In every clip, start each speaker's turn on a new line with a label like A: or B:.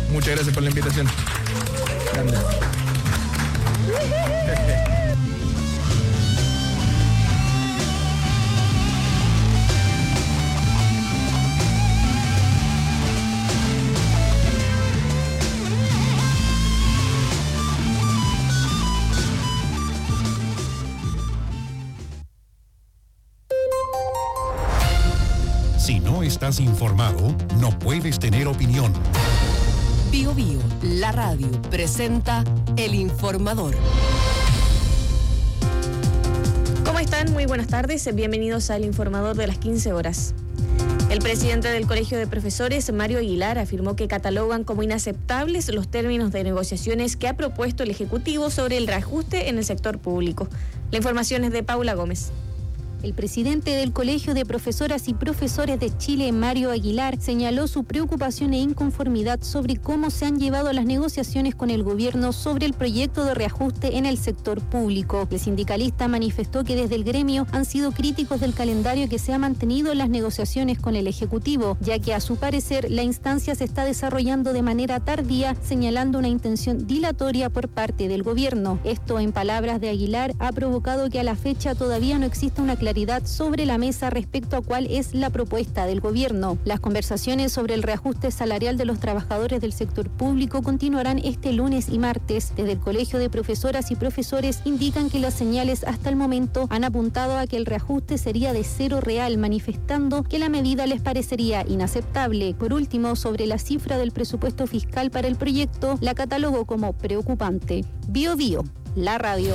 A: Muchas gracias por la invitación. Grande.
B: Si no estás informado, no puedes tener opinión.
C: Bio Bio, la radio, presenta El Informador.
D: ¿Cómo están? Muy buenas tardes. Bienvenidos al Informador de las 15 horas. El presidente del Colegio de Profesores, Mario Aguilar, afirmó que catalogan como inaceptables los términos de negociaciones que ha propuesto el Ejecutivo sobre el reajuste en el sector público. La información es de Paula Gómez.
E: El presidente del Colegio de Profesoras y Profesores de Chile, Mario Aguilar, señaló su preocupación e inconformidad sobre cómo se han llevado las negociaciones con el gobierno sobre el proyecto de reajuste en el sector público. El sindicalista manifestó que desde el gremio han sido críticos del calendario que se ha mantenido en las negociaciones con el Ejecutivo, ya que a su parecer la instancia se está desarrollando de manera tardía, señalando una intención dilatoria por parte del gobierno. Esto, en palabras de Aguilar, ha provocado que a la fecha todavía no exista una claridad sobre la mesa respecto a cuál es la propuesta del gobierno. Las conversaciones sobre el reajuste salarial de los trabajadores del sector público continuarán este lunes y martes. Desde el Colegio de Profesoras y Profesores indican que las señales hasta el momento han apuntado a que el reajuste sería de cero real, manifestando que la medida les parecería inaceptable. Por último, sobre la cifra del presupuesto fiscal para el proyecto, la catalogó como preocupante. Bio Bio, la radio.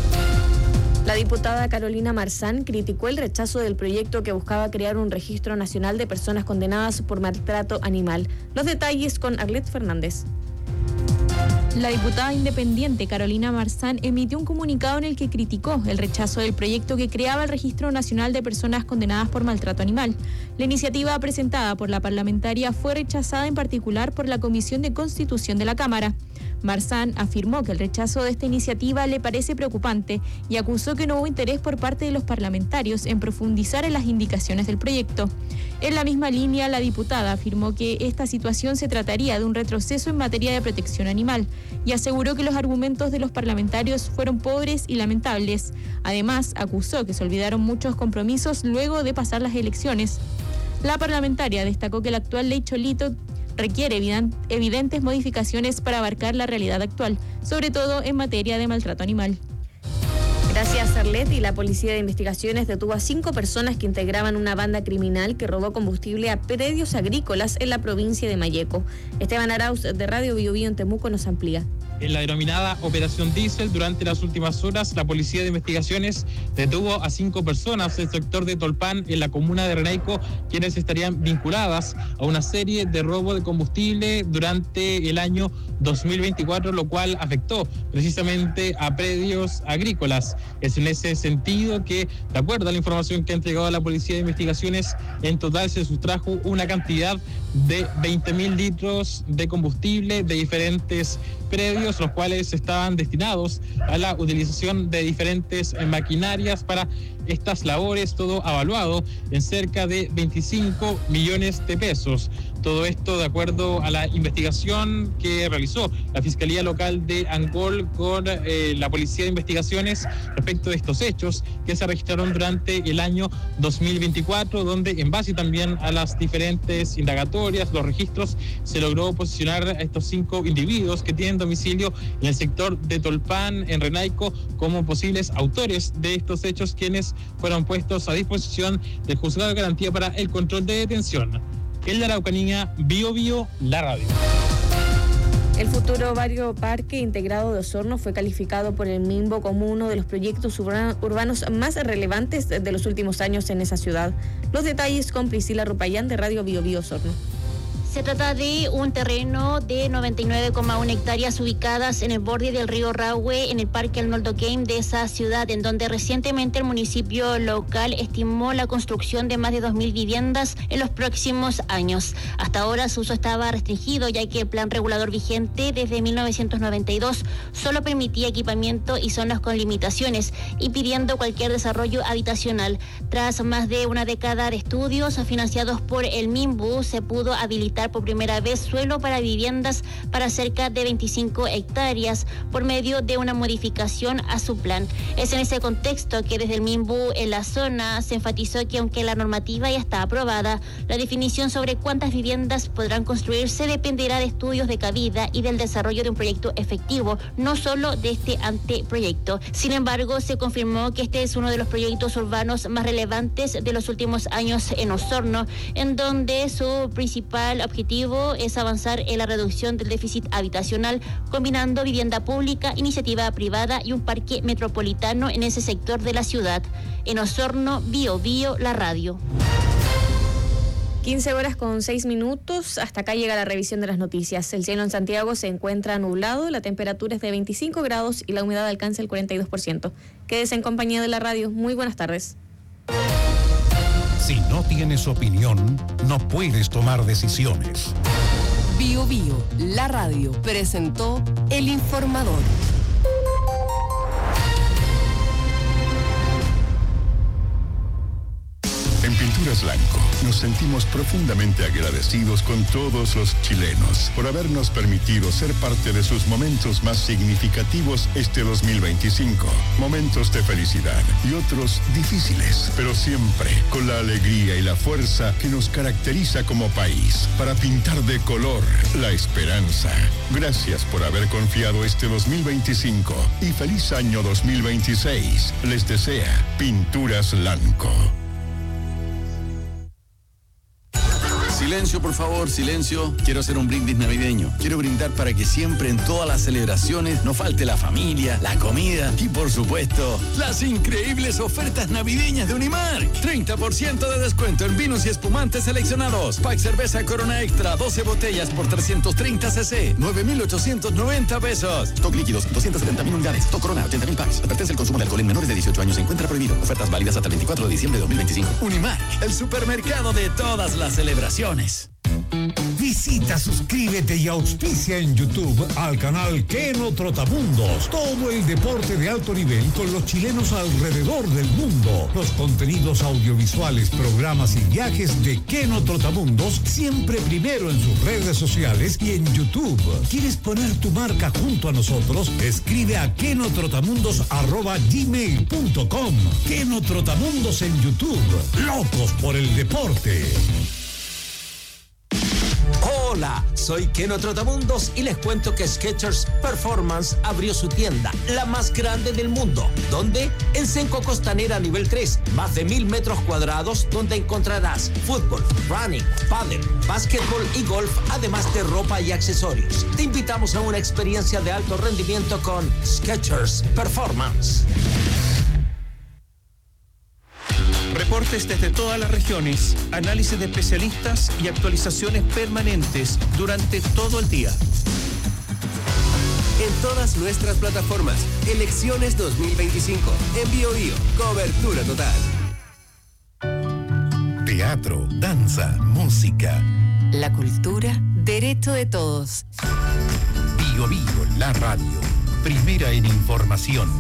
D: La diputada Carolina Marzán criticó el rechazo del proyecto que buscaba crear un registro nacional de personas condenadas por maltrato animal. Los detalles con Arlet Fernández.
F: La diputada independiente Carolina Marzán emitió un comunicado en el que criticó el rechazo del proyecto que creaba el Registro Nacional de Personas Condenadas por Maltrato Animal. La iniciativa presentada por la parlamentaria fue rechazada en particular por la Comisión de Constitución de la Cámara. Marzán afirmó que el rechazo de esta iniciativa le parece preocupante y acusó que no hubo interés por parte de los parlamentarios en profundizar en las indicaciones del proyecto. En la misma línea, la diputada afirmó que esta situación se trataría de un retroceso en materia de protección animal y aseguró que los argumentos de los parlamentarios fueron pobres y lamentables. Además, acusó que se olvidaron muchos compromisos luego de pasar las elecciones. La parlamentaria destacó que la actual ley Cholito requiere evidentes modificaciones para abarcar la realidad actual, sobre todo en materia de maltrato animal.
D: Gracias, Arlet. Y la Policía de Investigaciones detuvo a 5 personas que integraban una banda criminal que robó combustible a predios agrícolas en la provincia de Malleco. Esteban Arauz, de Radio Bio Bio en Temuco, nos amplía.
G: En la denominada Operación Diesel, durante las últimas horas, la Policía de Investigaciones detuvo a 5 personas del sector de Tolpan, en la comuna de Renaico, quienes estarían vinculadas a una serie de robo de combustible durante el año 2024, lo cual afectó precisamente a predios agrícolas. Es en ese sentido que, de acuerdo a la información que ha entregado la Policía de Investigaciones, en total se sustrajo una cantidad de 20.000 litros de combustible de diferentes predios, los cuales estaban destinados a la utilización de diferentes maquinarias para estas labores, todo avaluado en cerca de 25 millones de pesos. Todo esto de acuerdo a la investigación que realizó la Fiscalía Local de Angol con la Policía de Investigaciones respecto de estos hechos que se registraron durante el año 2024, donde en base también a las diferentes indagatorias, los registros, se logró posicionar a estos 5 individuos que tienen domicilio en el sector de Tolpan, en Renaico, como posibles autores de estos hechos, quienes fueron puestos a disposición del Juzgado de Garantía para el Control de Detención. En la Araucanía, Bio Bio, la radio.
D: El futuro barrio Parque Integrado de Osorno fue calificado por el MIMBO como uno de los proyectos urbanos más relevantes de los últimos años en esa ciudad. Los detalles con Priscila Rupayán, de Radio Bio Bio Osorno.
H: Se trata de un terreno de 99,1 hectáreas ubicadas en el borde del río Rahue, en el Parque Arnoldo Game de esa ciudad, en donde recientemente el municipio local estimó la construcción de más de 2.000 viviendas en los próximos años. Hasta ahora su uso estaba restringido, ya que el plan regulador vigente desde 1992 solo permitía equipamiento y zonas con limitaciones, impidiendo cualquier desarrollo habitacional. Tras más de una década de estudios financiados por el MIMBU, se pudo habilitar habilitar por primera vez suelo para viviendas para cerca de 25 hectáreas por medio de una modificación a su plan. Es en ese contexto que desde el MIMBU en la zona se enfatizó que aunque la normativa ya está aprobada, la definición sobre cuántas viviendas podrán construirse dependerá de estudios de cabida y del desarrollo de un proyecto efectivo, no solo de este anteproyecto. Sin embargo, se confirmó que este es uno de los proyectos urbanos más relevantes de los últimos años en Osorno, en donde su principal objetivo es avanzar en la reducción del déficit habitacional, combinando vivienda pública, iniciativa privada y un parque metropolitano en ese sector de la ciudad. En Osorno, Bio Bio, la radio.
D: 15 horas con 6 minutos. Hasta acá llega la revisión de las noticias. El cielo en Santiago se encuentra nublado, la temperatura es de 25 grados y la humedad alcanza el 42%. Quédese en compañía de la radio. Muy buenas tardes.
B: Si no tienes opinión, no puedes tomar decisiones.
C: Bio Bio, la radio, presentó El Informador.
I: En Pinturas Lanco nos sentimos profundamente agradecidos con todos los chilenos por habernos permitido ser parte de sus momentos más significativos este 2025. Momentos de felicidad y otros difíciles, pero siempre con la alegría y la fuerza que nos caracteriza como país para pintar de color la esperanza. Gracias por haber confiado este 2025 y feliz año 2026. Les desea Pinturas Lanco.
J: Silencio, por favor, silencio. Quiero hacer un brindis navideño. Quiero brindar para que siempre en todas las celebraciones no falte la familia, la comida y, por supuesto, las increíbles ofertas navideñas de Unimark. 30% de descuento en vinos y espumantes seleccionados. Pack cerveza Corona Extra, 12 botellas por 330 cc, 9,890 pesos. Stock líquidos, 270.000 unidades. Stock Corona, 80.000 packs. Advertencia: el consumo de alcohol en menores de 18 años se encuentra prohibido. Ofertas válidas hasta el 24 de diciembre de 2025. Unimark, el supermercado de todas las celebraciones.
K: Visita, suscríbete y auspicia en YouTube al canal Keno Trotamundos. Todo el deporte de alto nivel con los chilenos alrededor del mundo. Los contenidos audiovisuales, programas y viajes de Keno Trotamundos siempre primero en sus redes sociales y en YouTube. ¿Quieres poner tu marca junto a nosotros? Escribe a kenotrotamundos@gmail.com. Keno Trotamundos en YouTube. Locos por el deporte.
L: Hola, soy Keno Trotamundos y les cuento que Skechers Performance abrió su tienda, la más grande del mundo. ¿Dónde? En Senco Costanera nivel 3, más de 1,000 metros cuadrados, donde encontrarás fútbol, running, pádel, básquetbol y golf, además de ropa y accesorios. Te invitamos a una experiencia de alto rendimiento con Skechers Performance.
M: Reportes desde todas las regiones, análisis de especialistas y actualizaciones permanentes durante todo el día.
N: En todas nuestras plataformas, Elecciones 2025, en Bio Bio, cobertura total.
B: Teatro, danza, música.
C: La cultura, derecho de todos.
B: Bio Bio, la radio, primera en información.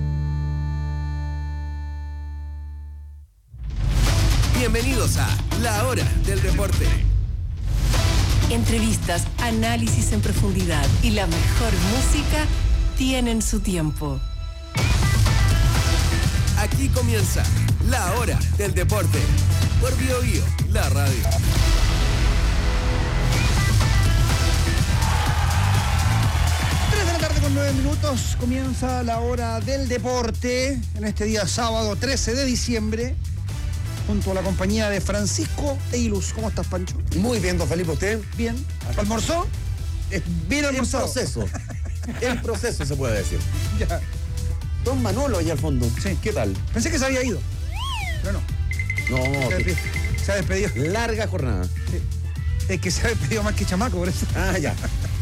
N: Bienvenidos a La Hora del Deporte.
C: Entrevistas, análisis en profundidad y la mejor música tienen su tiempo.
N: Aquí comienza La Hora del Deporte por Bio Bio, la radio.
O: 3 de la tarde con 9 minutos, comienza La Hora del Deporte en este día sábado 13 de diciembre. Junto a la compañía de Francisco Eiluz. ¿Cómo estás, Pancho?
P: Muy bien, don Felipe, ¿usted?
O: Bien. ¿Almorzó?
P: Bien almorzado. En proceso se puede decir.
O: Ya.
P: Don Manolo allá al fondo.
O: Sí.
P: ¿Qué tal?
O: Pensé que se había ido, pero no.
P: No,
O: se ha despedido.
P: Larga jornada.
O: Sí. Es que se ha despedido más que chamaco, por eso.
P: Ah, ya.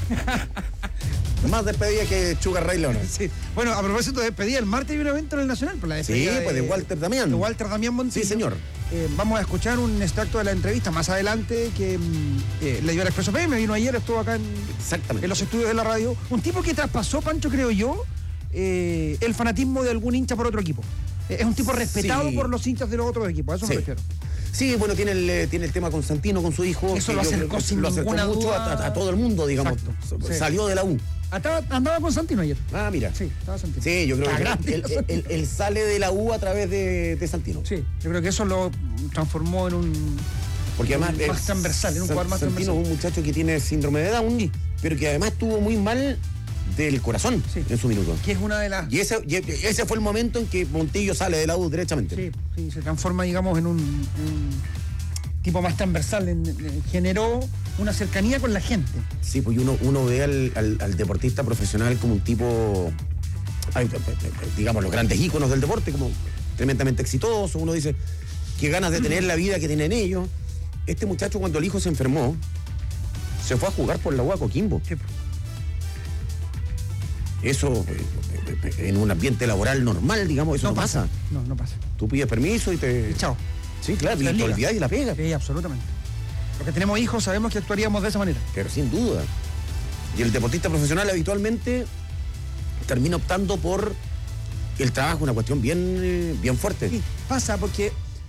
P: Más despedida que Sugar Ray Leonard.
O: Sí. Bueno, a propósito de despedida, el martes hay un evento en el Nacional. Por la despedida
P: de Walter Damián.
O: De Walter Damián Montillo.
P: Sí, señor.
O: Vamos a escuchar un extracto de la entrevista más adelante que le dio al Expreso PM. Vino ayer, estuvo acá en los estudios de la radio. Un tipo que traspasó, Pancho, creo yo, el fanatismo de algún hincha por otro equipo. Es un tipo respetado por los hinchas de los otros equipos, a eso me refiero.
P: Sí, bueno, tiene el tema con Santino, con su hijo.
O: Eso lo acercó sin ninguna
P: mucho
O: duda
P: a todo el mundo, digamos.
O: Sí.
P: Salió de la U.
O: Andaba con Santino ayer.
P: Ah, mira.
O: Sí, estaba Santino.
P: Sí, yo creo que él sale de la U a través de Santino.
O: Sí, yo creo que eso lo transformó en un...
P: Porque además...
O: más transversal, en un jugador más transversal.
P: Santino es un muchacho que tiene síndrome de Down, pero que además estuvo muy mal del corazón en su minuto.
O: Que es una de las...
P: Y ese fue el momento en que Montillo sale de la U derechamente.
O: Sí, se transforma, digamos, en un tipo más transversal. Generó una cercanía con la gente.
P: Sí, pues uno ve al deportista profesional como un tipo, digamos, los grandes íconos del deporte, como tremendamente exitoso. Uno dice, qué ganas de tener la vida que tienen ellos. Este muchacho, cuando el hijo se enfermó, se fue a jugar por la U a Coquimbo. Sí. Eso, en un ambiente laboral normal, digamos, eso no pasa.
O: No pasa.
P: Tú pides permiso y
O: chao.
P: Sí, claro, y te olvidas y la pega.
O: Sí, absolutamente. Los que tenemos hijos sabemos que actuaríamos de esa manera.
P: Pero sin duda. Y el deportista profesional habitualmente termina optando por el trabajo, una cuestión bien fuerte.
O: Sí, pasa porque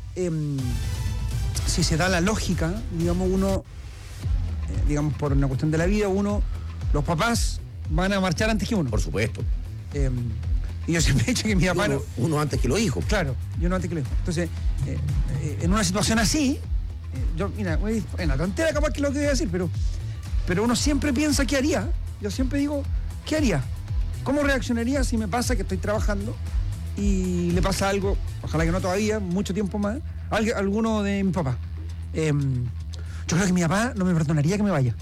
O: si se da la lógica, digamos, uno, digamos, por una cuestión de la vida, los papás van a marchar antes que uno.
P: Por supuesto.
O: Y yo siempre he dicho que mi papá...
P: Uno antes que los hijos.
O: Claro, yo no antes que los hijos. Entonces, en una situación así, yo, mira, una tontera capaz que lo que voy a decir, pero uno siempre piensa qué haría. Yo siempre digo, ¿qué haría? ¿Cómo reaccionaría si me pasa que estoy trabajando y le pasa algo, ojalá que no todavía, mucho tiempo más, a alguno de mi papá? Yo creo que mi papá no me perdonaría que me vaya.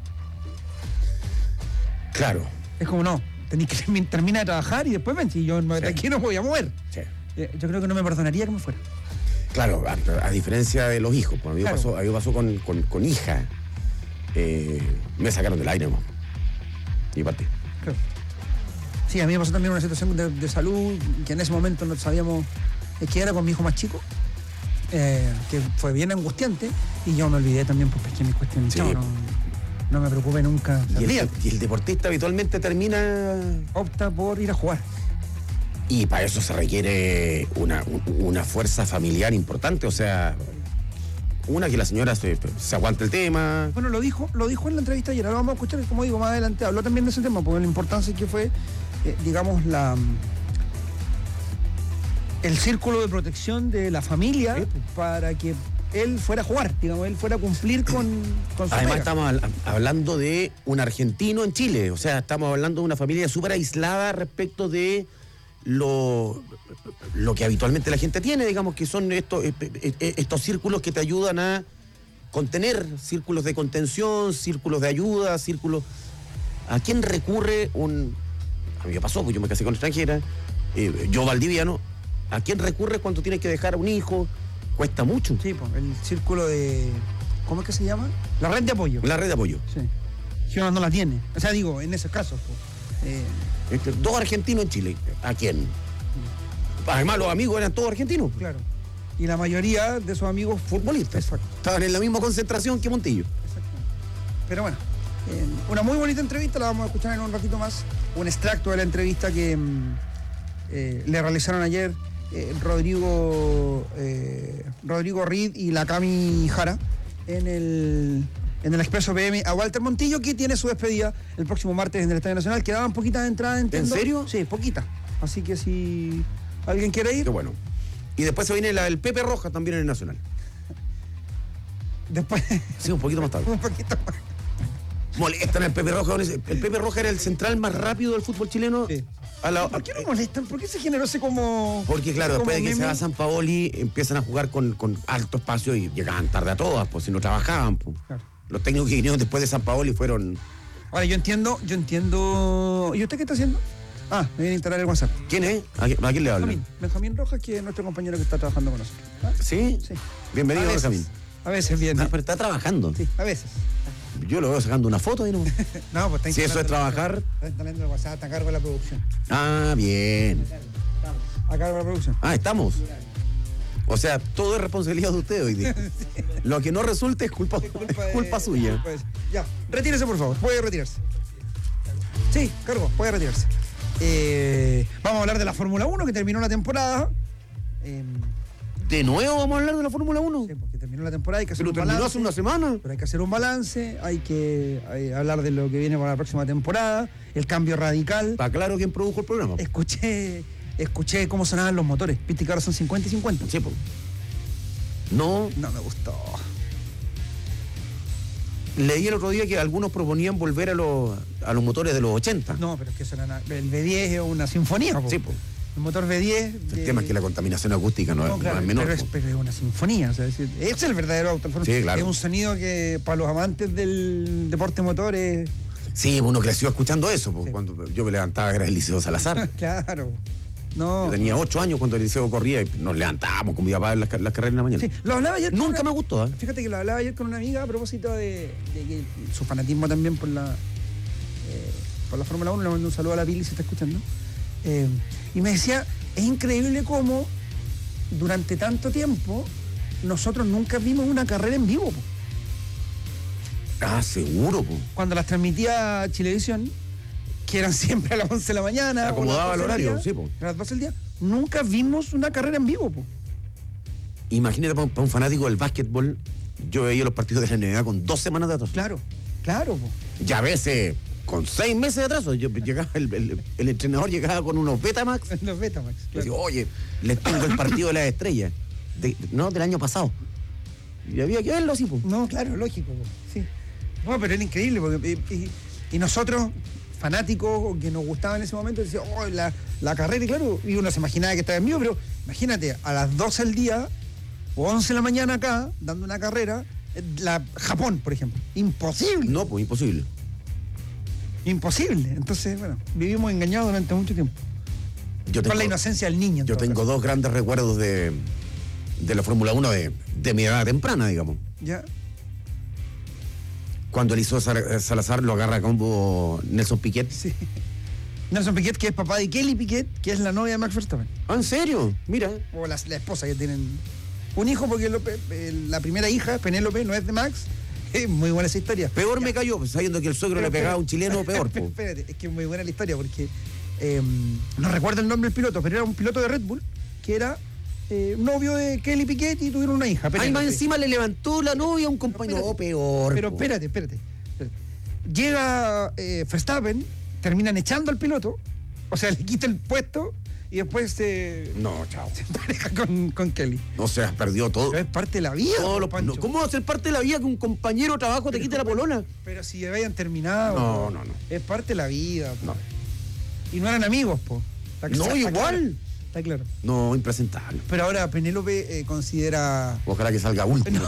P: Claro.
O: Es como, no, tenés que terminar de trabajar y después ven, si yo de aquí no me voy a mover. Sí. Yo creo que no me perdonaría que me fuera.
P: Claro, a diferencia de los hijos, pues a mí me pasó con hija. Me sacaron del aire, ¿no? Y partí.
O: Claro. Sí, a mí me pasó también una situación de salud que en ese momento no sabíamos que era con mi hijo más chico, que fue bien angustiante, y yo me olvidé también porque es que mis cuestiones. Sí. No me preocupé nunca.
P: Y el deportista habitualmente
O: opta por ir a jugar.
P: Y para eso se requiere una fuerza familiar importante, o sea, que la señora se aguante el tema.
O: Bueno, lo dijo en la entrevista ayer, ahora vamos a escuchar, como digo, más adelante habló también de ese tema, porque la importancia que fue, digamos, el círculo de protección de la familia, para que él fuera a jugar, digamos, él fuera a cumplir con su
P: Además
O: pega.
P: Estamos hablando de un argentino en Chile, o sea, estamos hablando de una familia súper aislada respecto de lo que habitualmente la gente tiene, digamos, que son estos círculos que te ayudan a contener, círculos de contención, círculos de ayuda, círculos... ¿A quién recurre a mí me pasó, pues yo me casé con extranjera, yo valdiviano, ¿a quién recurre cuando tienes que dejar a un hijo? Cuesta mucho.
O: Sí, pues, el círculo de... ¿Cómo es que se llama? La red de apoyo.
P: La red de apoyo.
O: Sí. Giona no la tiene. O sea, digo, en esos casos. Pues,
P: 2 argentinos en Chile. ¿A quién? Además, los amigos eran todos argentinos.
O: Claro. Y la mayoría de esos amigos
P: futbolistas.
O: Exacto.
P: Estaban en la misma concentración que Montillo.
O: Exactamente. Pero bueno, una muy bonita entrevista, la vamos a escuchar en un ratito más. Un extracto de la entrevista que le realizaron ayer Rodrigo Reed y la Cami Jara en el Expreso PM a Walter Montillo, que tiene su despedida el próximo martes en el Estadio Nacional. Quedaban poquitas entradas, entiendo.
P: ¿En serio?
O: Sí, poquitas. Así que si alguien quiere ir...
P: Qué bueno. Y después se viene el Pepe Roja también en el Nacional.
O: Después...
P: Sí, un poquito más tarde.
O: Un poquito más.
P: Molestan al Pepe Roja. El Pepe Roja era el central más rápido del fútbol chileno.
O: Sí. ¿Por qué no molestan? ¿Por qué se generó ese como...?
P: Porque claro, después de que se va Sampaoli, empiezan a jugar con alto espacio y llegaban tarde a todas, pues si no trabajaban. Pues. Claro. Los técnicos que vinieron después de Sampaoli fueron...
O: Ahora, yo entiendo... ¿Y usted qué está haciendo? Me viene a instalar el WhatsApp.
P: ¿Quién es? ¿A quién le habla?
O: Benjamín Rojas, que es nuestro compañero que está trabajando con nosotros.
P: ¿Sí?
O: Sí.
P: Bienvenido, Benjamín.
O: A veces viene.
P: Pero está trabajando.
O: Sí, a veces.
P: Yo lo veo sacando una foto y no.
O: No, pues está
P: si eso es trabajar.
O: Está instalando el WhatsApp, está a cargo de la producción.
P: Bien.
O: Estamos. A cargo de la producción.
P: Estamos. O sea, todo es responsabilidad de usted hoy día. Sí. Lo que no resulte es culpa suya.
O: Ya, retírese por favor, puede retirarse. Sí, cargo, puede retirarse. Vamos a hablar de la Fórmula 1 que terminó la temporada.
P: ¿De nuevo vamos a hablar de la Fórmula 1?
O: Sí, porque terminó la temporada, hay que hacer
P: Pero
O: un
P: terminó
O: balance.
P: hace una semana.
O: Pero hay que hacer un balance, hay que hablar de lo que viene para la próxima temporada, el cambio radical.
P: Está claro quién produjo el programa.
O: Escuché cómo sonaban los motores. Viste que ahora son 50 y 50.
P: Sí, pues. No
O: me gustó.
P: Leí el otro día que algunos proponían volver a los motores de los 80.
O: No, pero es que eso era el V10 es una sinfonía. Po.
P: Sí, pues.
O: El motor V10...
P: El tema es que la contaminación acústica no
O: claro,
P: es menor.
O: pero es una sinfonía. O sea, es el verdadero auto.
P: Sí, claro.
O: Es un sonido que para los amantes del deporte motor es...
P: Sí, uno creció escuchando eso. Sí. Cuando yo me levantaba era el Liceo Salazar.
O: Claro. No.
P: Yo tenía 8 años cuando el liceo corría y nos levantábamos con mi papá en las carreras en la mañana.
O: Sí, lo hablaba ayer.
P: Nunca me gustó, ¿eh?
O: Fíjate que lo hablaba ayer con una amiga a propósito de que su fanatismo también por la Fórmula 1. Le mando un saludo a la Pili si está escuchando. Y me decía, es increíble cómo durante tanto tiempo nosotros nunca vimos una carrera en vivo. Po.
P: Ah, seguro, po.
O: Cuando las transmitía Chilevisión, que eran siempre a las 11 de la mañana.
P: Acomodaba el horario,
O: día,
P: sí, po.
O: A las 12 del día. Nunca vimos una carrera en vivo, po.
P: Imagínate para un fanático del básquetbol, yo veía los partidos de la NBA con 2 semanas de atraso.
O: Claro, po.
P: Y a veces con 6 meses de atraso. Yo llegaba, el entrenador llegaba con unos Betamax.
O: Los Betamax,
P: claro. Decía, oye, les tengo el partido de las estrellas. Del año pasado. Y había que verlo así, po.
O: No, claro, lógico, po. Sí. No, pero era increíble, porque y nosotros, fanáticos que nos gustaba en ese momento, decían, oh, la carrera, y claro, y uno se imaginaba que estaba en vivo, pero imagínate, a las 12 del día o 11 de la mañana acá, dando una carrera, Japón, por ejemplo. Imposible.
P: No, pues imposible.
O: Imposible. Entonces, bueno, vivimos engañados durante mucho tiempo. Con la inocencia del niño.
P: Yo tengo 2 grandes recuerdos de la Fórmula 1 de mi edad temprana, digamos.
O: Ya.
P: Cuando Eliseo Salazar lo agarra a combo Nelson Piquet.
O: Sí. Nelson Piquet, que es papá de Kelly Piquet, que es la novia de Max Verstappen.
P: ¿Ah, en serio? Mira.
O: O la esposa, que tienen un hijo, porque la primera hija, Penélope, no es de Max. Es muy buena esa historia.
P: Peor me cayó, sabiendo que el suegro le pegaba a un chileno, peor.
O: Espérate, es que es muy buena la historia, porque no recuerdo el nombre del piloto, pero era un piloto de Red Bull, que era novio de Kelly Piquet y tuvieron una hija.
P: Ay, más encima le levantó la novia a un compañero. No, peor.
O: Pero espérate. Llega Verstappen, terminan echando al piloto, o sea, le quita el puesto y después
P: no, chao.
O: Se empareja con Kelly.
P: O sea, perdió todo.
O: Pero es parte de la vida.
P: ¿Cómo va a ser parte de la vida que un compañero de trabajo te quite la polona?
O: Pero si habían terminado.
P: No.
O: Es parte de la vida.
P: No.
O: Y no eran amigos, po.
P: No, igual.
O: Está claro.
P: No, impresentable.
O: Pero ahora Penélope considera...
P: Ojalá que salga último.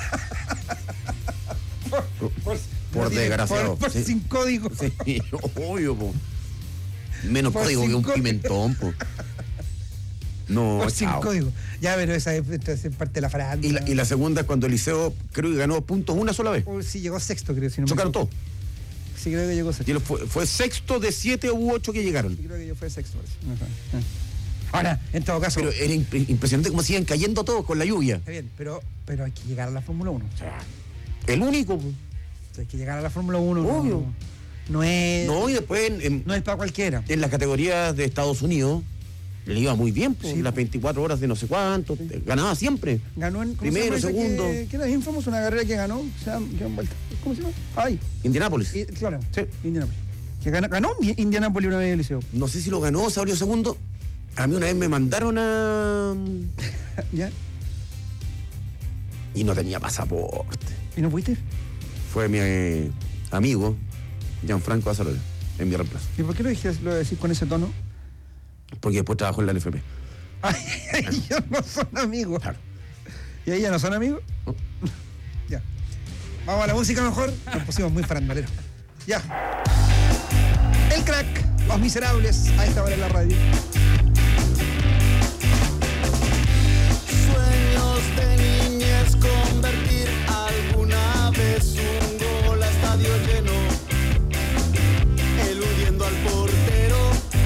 P: Por desgraciado.
O: Por sin código.
P: Sí, obvio, po. Menos
O: por
P: código que un pimentón, po. No,
O: por sin código. Ya, pero esa es parte de la farándula.
P: Y la segunda es cuando Eliseo creo que ganó puntos una sola vez.
O: Sí, llegó sexto, creo. Si no
P: chocaron todos.
O: Sí, creo que llegó sexto.
P: Y fue sexto de 7 u 8 que llegaron.
O: Sí, creo que yo fui sexto. Ahora, en todo caso...
P: Pero era impresionante cómo siguen cayendo todos con la lluvia.
O: Está bien, pero hay que llegar a la Fórmula 1.
P: O sea, el único.
O: Hay que llegar a la Fórmula 1.
P: Obvio.
O: No es...
P: No, y después...
O: no es para cualquiera.
P: En las categorías de Estados Unidos le iba muy bien, pues,
O: sí,
P: las 24 horas de no sé cuánto. Sí. Ganaba siempre.
O: Ganó en...
P: Primero, segundo.
O: Que era bien famoso, una carrera que ganó. ¿Cómo se llama? Ay.
P: Indianápolis.
O: Claro.
P: Sí.
O: Indianápolis. Que ganó Indianápolis una vez el Liceo.
P: No sé si lo ganó o se abrió segundo. A mí una vez me mandaron a...
O: ¿Ya?
P: Y no tenía pasaporte.
O: ¿Y no fuiste?
P: Fue mi amigo, Gianfranco Azarola, en mi reemplazo.
O: ¿Y por qué lo decís con ese tono?
P: Porque después trabajó en la NFP.
O: Ay, ellos no son amigos.
P: Claro.
O: ¿Y ellas no son amigos?
P: ¿No?
O: Ya. Vamos a la música mejor. Nos pusimos muy farandoleros. Ya. El Crack, Los Miserables, a esta hora en la radio.
Q: Sueños de niñez, convertir alguna vez un gol a estadio lleno, eludiendo al portero.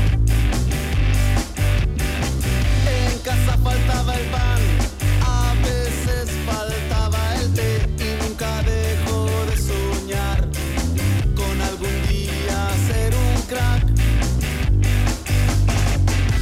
Q: En casa faltaba el pan, a veces faltaba el té, y nunca dejó de soñar con algún día ser un crack.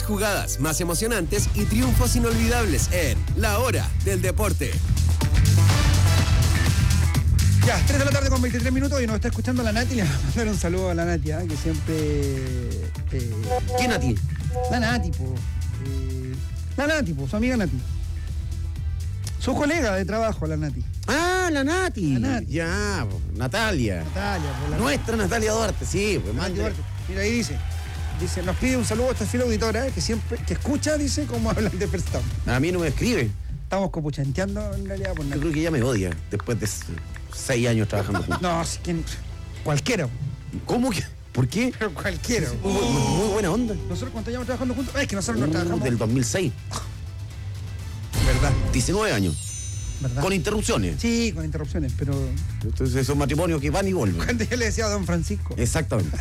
N: jugadas más emocionantes y triunfos inolvidables en La Hora del Deporte.
O: Ya, 3 de la tarde con 23 minutos y nos está escuchando la Nati. Le voy a mandar un saludo a la Nati, que siempre...
P: ¿Qué Nati?
O: La Nati, su amiga Nati. Su colega de trabajo, la Nati.
P: Ah, la Nati. Ya, Natalia. Nuestra Natalia Duarte, sí. Pues,
O: Nati Duarte. Mira, ahí dice, nos pide un saludo a esta fiel auditora, que siempre, que escucha, dice, cómo hablan de Verstappen.
P: A mí no me escribe.
O: Estamos copuchanteando en realidad por Nati.
P: Yo creo que ella me odia, después de 6 años trabajando juntos.
O: No, cualquiera.
P: ¿Cómo que? ¿Por qué?
O: Pero cualquiera.
P: Muy buena onda.
O: Nosotros cuando llevamos trabajando juntos, es que nosotros no trabajamos.
P: Del 2006.
O: ¿Verdad?
P: 19 años.
O: ¿Verdad?
P: Con interrupciones.
O: Sí, con interrupciones, pero...
P: Entonces esos matrimonios que van y vuelven.
O: Cuando yo le decía a don Francisco.
P: Exactamente.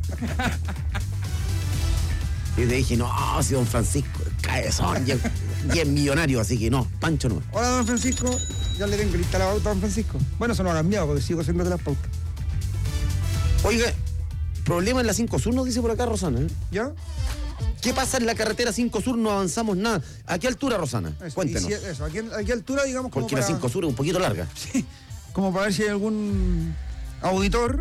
P: Y le dije, no, si don Francisco es cabezón y es millonario, así que no, Pancho no.
O: Hola, don Francisco. Ya le tengo instalado a don Francisco. Bueno, eso no ha cambiado porque sigo haciendo de las pautas.
P: Oiga, problema en la 5 Sur nos dice por acá Rosana.
O: ¿Ya?
P: ¿Qué pasa en la carretera 5 Sur? No avanzamos nada. ¿A qué altura, Rosana?
O: Eso,
P: cuéntenos.
O: ¿A qué altura, digamos?
P: Porque la 5 Sur es un poquito larga.
O: Sí, como para ver si hay algún auditor.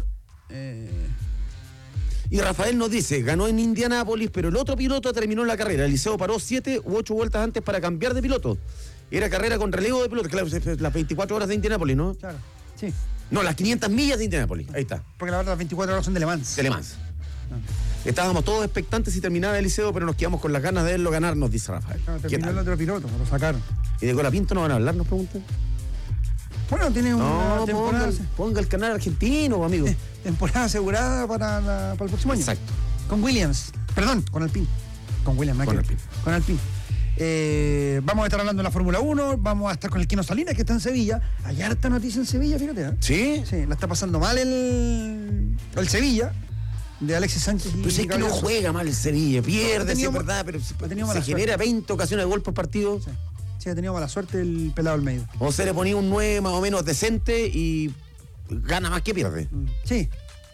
P: Y Rafael nos dice, ganó en Indianápolis, pero el otro piloto terminó la carrera. El Liceo paró 7 u 8 vueltas antes para cambiar de piloto. Era carrera con relevo de piloto. Claro, las 24 horas de Indianápolis, ¿no?
O: Claro, sí.
P: No, las 500 millas de Indianápolis. Ahí está.
O: Porque la verdad las 24 horas son de Le Mans.
P: De Le Mans. Estábamos todos expectantes si terminaba el Liceo, pero nos quedamos con las ganas de verlo ganar, nos dice Rafael.
O: No, terminó el otro piloto, lo sacaron.
P: ¿Y de Colapinto no van a hablar, nos preguntan?
O: Bueno, tiene una temporada...
P: Ponga el canal argentino, amigo.
O: Temporada asegurada para el próximo año.
P: Exacto.
O: Con Williams. Perdón, con Alpine. Con Williams, con Alpine. Vamos a estar hablando de la Fórmula 1, vamos a estar con el Kino Salinas, que está en Sevilla. Hay harta noticia en Sevilla, fíjate.
P: ¿Sí?
O: Sí, la está pasando mal el Sevilla, de Alexis Sánchez.
P: Pero es que no juega mal el Sevilla, pierde, sí, es verdad, pero se genera 20 ocasiones de gol por partido.
O: Sí, ha tenido mala suerte el pelado al medio.
P: O se le ponía un 9 más o menos decente y gana más que pierde.
O: Sí.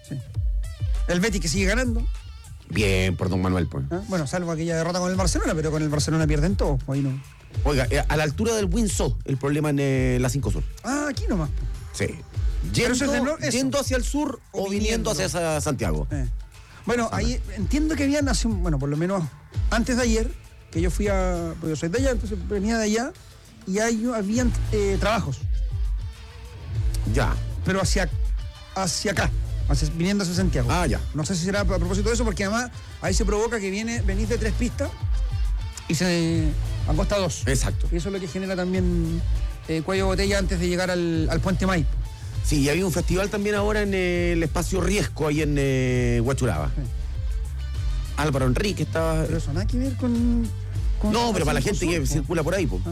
O: El Betis que sigue ganando.
P: Bien, por don Manuel, pues.
O: Bueno, salvo aquella derrota con el Barcelona, pero con el Barcelona pierden todo. Ahí no.
P: Oiga, a la altura del Windsor, el problema en la 5 Sur.
O: Ah, aquí nomás.
P: Sí. Yendo hacia el sur o viniendo hacia Santiago.
O: Bueno, ahí entiendo que habían por lo menos antes de ayer, que yo fui porque yo soy de allá, entonces venía de allá, y habían trabajos.
P: Ya.
O: Pero hacia acá. Viniendo hacia Santiago.
P: Ah, ya.
O: No sé si será a propósito de eso, porque además ahí se provoca que venís de 3 pistas y se acosta 2.
P: Exacto.
O: Y eso es lo que genera también cuello de botella antes de llegar al Puente Maipo.
P: Sí, y había un festival también ahora en el espacio Riesco, ahí en Huachuraba. Sí. Álvaro Enrique estaba...
O: Pero eso nada que ver con
P: no, pero para la gente que circula por ahí, pues.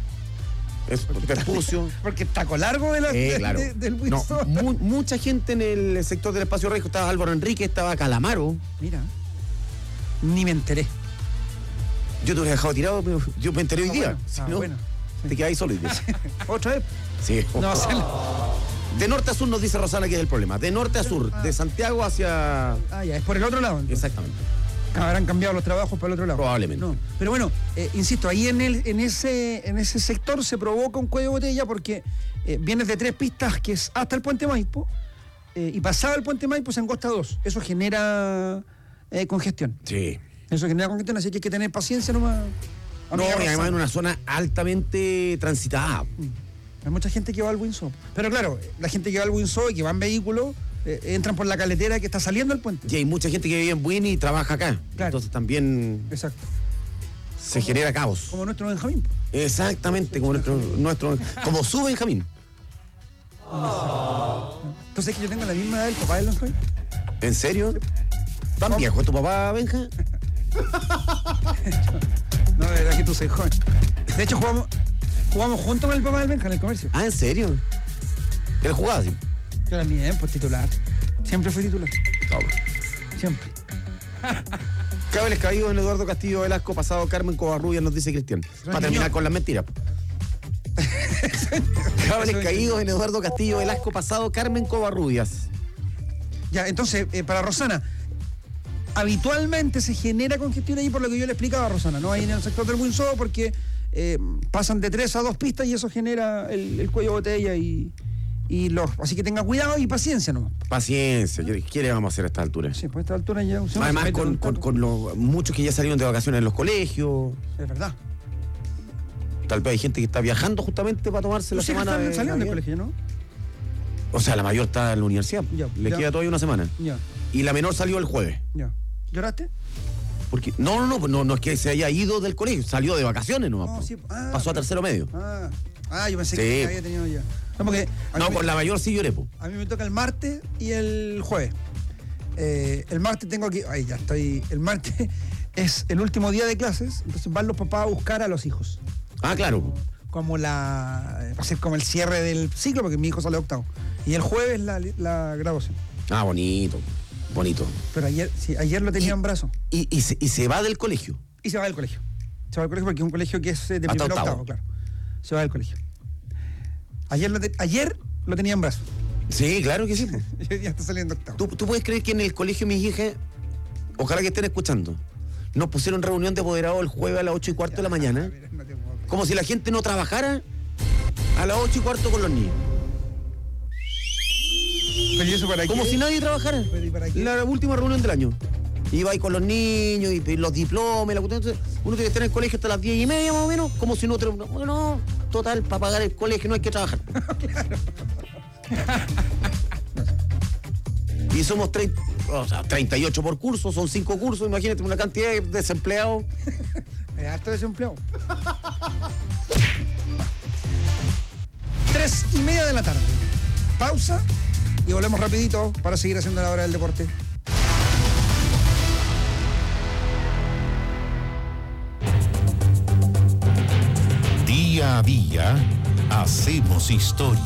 P: Es perpucio.
O: Porque el taco largo
P: claro.
O: del Windsor.
P: No, mucha gente en el sector del espacio Riesgo. Estaba Álvaro Enrique, estaba Calamaro.
O: Mira, ni me enteré.
P: Yo te hubiera dejado tirado, pero yo me enteré hoy día.
O: Bueno.
P: Te quedáis solo hoy día.
O: ¿Otra vez?
P: Sí. No, de norte a sur nos dice Rosana que es el problema. De norte a sur, de Santiago hacia...
O: Ah, ya, es por el otro lado. Entonces.
P: Exactamente.
O: Habrán cambiado los trabajos para el otro lado.
P: Probablemente.
O: No. Pero bueno, insisto, ahí en ese sector se provoca un cuello de botella porque vienes de 3 pistas que es hasta el Puente Maipo y pasado el Puente Maipo se angosta 2. Eso genera congestión.
P: Sí.
O: Eso genera congestión, así que hay que tener paciencia nomás.
P: No, y además en una zona altamente transitada.
O: Hay mucha gente que va al Windsor. Pero claro, la gente que va al Windsor y que va en vehículo entran por la caletera que está saliendo al puente.
P: Y hay mucha gente que vive en Buin y trabaja acá. Claro. Entonces también...
O: Exacto.
P: Se genera caos.
O: Como nuestro Benjamín.
P: Exactamente, como nuestro como su Benjamín.
O: Entonces es que yo tengo la misma edad del papá del Benjamín.
P: ¿En serio? ¿Tan viejo es tu papá, Benja?
O: No, de verdad que tú soy joven. De hecho, jugamos juntos con el papá del Benja en el comercio.
P: Ah, ¿en serio? ¿Él jugaba así?
O: Yo también, pues titular. Siempre fui titular.
P: Toma.
O: Siempre.
P: Cables caídos en Eduardo Castillo Velasco, pasado Carmen Covarrubias, nos dice Cristian. Para terminar con las mentiras. Cables caídos en Eduardo Castillo Velasco, pasado Carmen Covarrubias.
O: Ya, entonces, para Rosana, habitualmente se genera congestión ahí por lo que yo le explicaba a Rosana, ¿no? Ahí en el sector del Winsor porque pasan de 3 a 2 pistas y eso genera el cuello de botella así que tenga cuidado y paciencia nomás.
P: Paciencia, ¿qué le vamos a hacer a esta altura?
O: Sí, pues a esta altura ya...
P: Además con los muchos que ya salieron de vacaciones en los colegios.
O: Es verdad.
P: Tal vez hay gente que está viajando justamente para tomarse la semana.
O: Salieron del colegio, ¿no?
P: O sea, la mayor está en la universidad. Le queda todavía una semana.
O: Ya.
P: Y la menor salió el jueves.
O: Ya. ¿Lloraste?
P: Porque no es que se haya ido del colegio, salió de vacaciones nomás.
O: No, sí.
P: Pasó a tercero medio.
O: Yo pensé que había tenido ya.
P: Con la mayor sí lloré, po.
O: A mí me toca el martes y el jueves. El martes tengo aquí... ya estoy... El martes es el último día de clases, entonces van los papás a buscar a los hijos.
P: Claro.
O: Va a ser como el cierre del ciclo, porque mi hijo sale octavo. Y el jueves la graduación.
P: Bonito.
O: Pero ayer lo tenía en brazos.
P: Y se va del colegio.
O: Y se va del colegio. Se va del colegio porque es un colegio que es de primero a octavo, claro. Se va del colegio. Ayer lo tenía en brazos.
P: Sí, claro que sí.
O: Ya está saliendo octavo.
P: ¿Tú puedes creer que en el colegio mis hijas, ojalá que estén escuchando, nos pusieron reunión de apoderados el jueves a las 8:15 de la mañana? Como si la gente no trabajara a las 8:15 con los niños.
O: ¿Pero y eso para qué?
P: Como si nadie trabajara. La última reunión del año. Iba ahí con los niños y los diplomas y la cuestión. Entonces, uno tiene que estar en el colegio hasta las 10:30 más o menos, como si no... Bueno, total, para pagar el colegio no hay que trabajar.
O: Claro.
P: Y somos 38 por curso, son 5 cursos, imagínate una cantidad de desempleados.
O: Harto desempleado. 3:30 de la tarde. Pausa y volvemos rapidito para seguir haciendo la hora del deporte.
B: Día a día hacemos historia.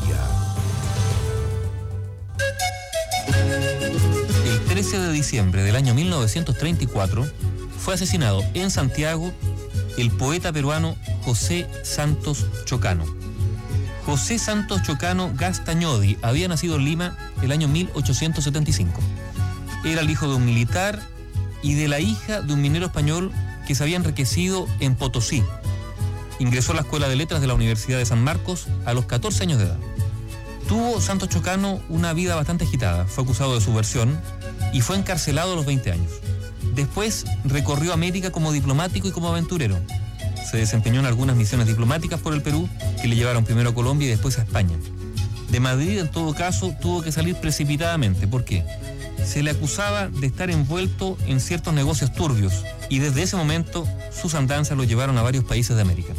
R: El 13 de diciembre del año 1934 fue asesinado en Santiago el poeta peruano José Santos Chocano. José Santos Chocano Gastañodi había nacido en Lima el año 1875. Era el hijo de un militar y de la hija de un minero español que se había enriquecido en Potosí. Ingresó a la Escuela de Letras de la Universidad de San Marcos a los 14 años de edad. Tuvo Santos Chocano una vida bastante agitada, fue acusado de subversión y fue encarcelado a los 20 años. Después recorrió América como diplomático y como aventurero. Se desempeñó en algunas misiones diplomáticas por el Perú que le llevaron primero a Colombia y después a España. De Madrid, en todo caso, tuvo que salir precipitadamente. ¿Por qué? Se le acusaba de estar envuelto en ciertos negocios turbios y desde ese momento sus andanzas lo llevaron a varios países de América.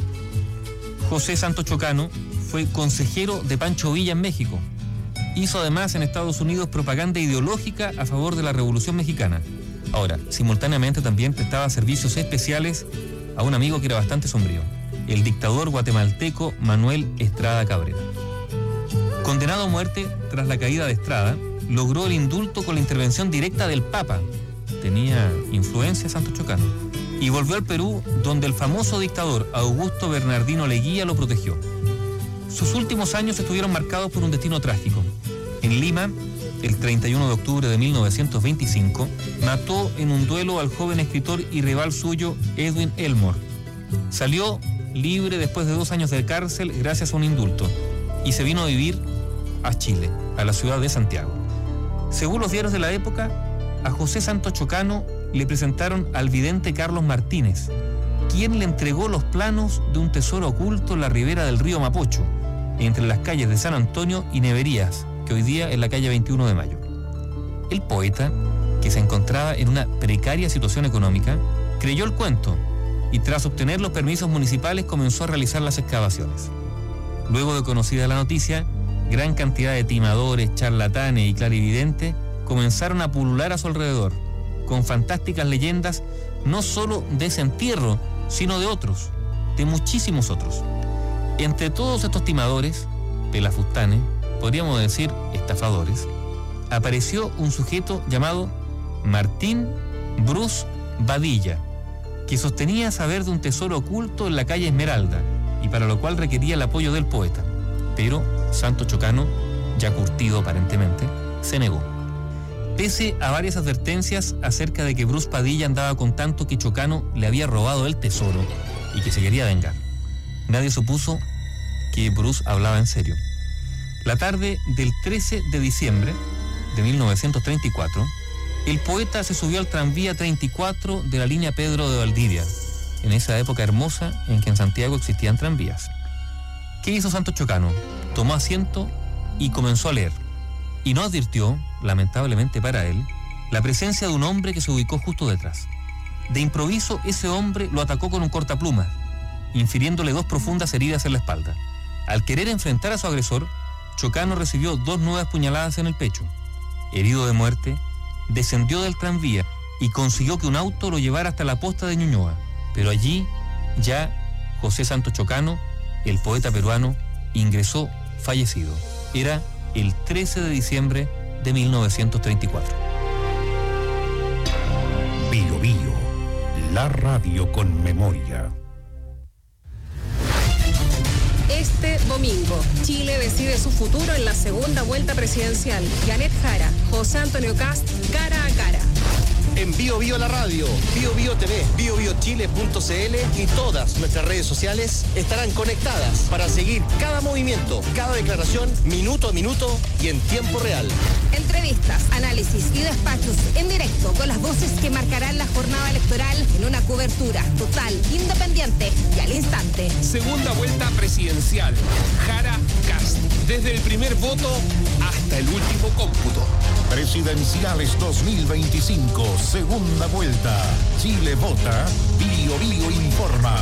R: José Santos Chocano fue consejero de Pancho Villa en México. Hizo además en Estados Unidos propaganda ideológica a favor de la Revolución Mexicana. Ahora, simultáneamente también prestaba servicios especiales a un amigo que era bastante sombrío, el dictador guatemalteco Manuel Estrada Cabrera. Condenado a muerte tras la caída de Estrada, logró el indulto con la intervención directa del Papa. Tenía influencia Santos Chocano. Y volvió al Perú, donde el famoso dictador Augusto Bernardino Leguía lo protegió. Sus últimos años estuvieron marcados por un destino trágico. En Lima, el 31 de octubre de 1925, mató en un duelo al joven escritor y rival suyo, Edwin Elmore. Salió libre después de 2 años de cárcel gracias a un indulto y se vino a vivir a Chile, a la ciudad de Santiago. Según los diarios de la época, a José Santos Chocano le presentaron al vidente Carlos Martínez, quien le entregó los planos de un tesoro oculto en la ribera del río Mapocho, entre las calles de San Antonio y Neverías, que hoy día es la calle 21 de Mayo. El poeta, que se encontraba en una precaria situación económica, creyó el cuento y tras obtener los permisos municipales comenzó a realizar las excavaciones. Luego de conocida la noticia, gran cantidad de timadores, charlatanes y clarividentes comenzaron a pulular a su alrededor, con fantásticas leyendas no solo de ese entierro, sino de otros, de muchísimos otros. Entre todos estos timadores, pelafustanes, podríamos decir estafadores, apareció un sujeto llamado Martín Bruce Badilla, que sostenía saber de un tesoro oculto en la calle Esmeralda y para lo cual requería el apoyo del poeta. Pero Santos Chocano, ya curtido aparentemente, se negó. Pese a varias advertencias acerca de que Bruce Padilla andaba con tanto que Chocano le había robado el tesoro y que se quería vengar, nadie supuso que Bruce hablaba en serio. La tarde del 13 de diciembre de 1934, el poeta se subió al tranvía 34 de la línea Pedro de Valdivia, en esa época hermosa en que en Santiago existían tranvías. ¿Qué hizo Santos Chocano? Tomó asiento y comenzó a leer. Y no advirtió, lamentablemente para él, la presencia de un hombre que se ubicó justo detrás. De improviso, ese hombre lo atacó con un cortaplumas, infiriéndole 2 profundas heridas en la espalda. Al querer enfrentar a su agresor, Chocano recibió 2 nuevas puñaladas en el pecho. Herido de muerte, descendió del tranvía y consiguió que un auto lo llevara hasta la posta de Ñuñoa. Pero allí, ya José Santos Chocano, el poeta peruano, ingresó fallecido. Era el 13 de diciembre de 1934.
B: Bio Bio, la radio con memoria.
S: Este domingo, Chile decide su futuro en la segunda vuelta presidencial. Janet Jara, José Antonio Kast, cara a cara.
T: En Bio Bio la radio, Bio Bio TV, biobiochile.cl y todas nuestras redes sociales estarán conectadas para seguir cada movimiento, cada declaración, minuto a minuto y en tiempo real.
S: Entrevistas, análisis y despachos en directo con las voces que marcarán la jornada electoral en una cobertura total, independiente y al instante.
U: Segunda vuelta presidencial. Jara Kast. Desde el primer voto hasta el último cómputo.
B: Presidenciales 2025, segunda vuelta. Chile vota, Bio Bio informa.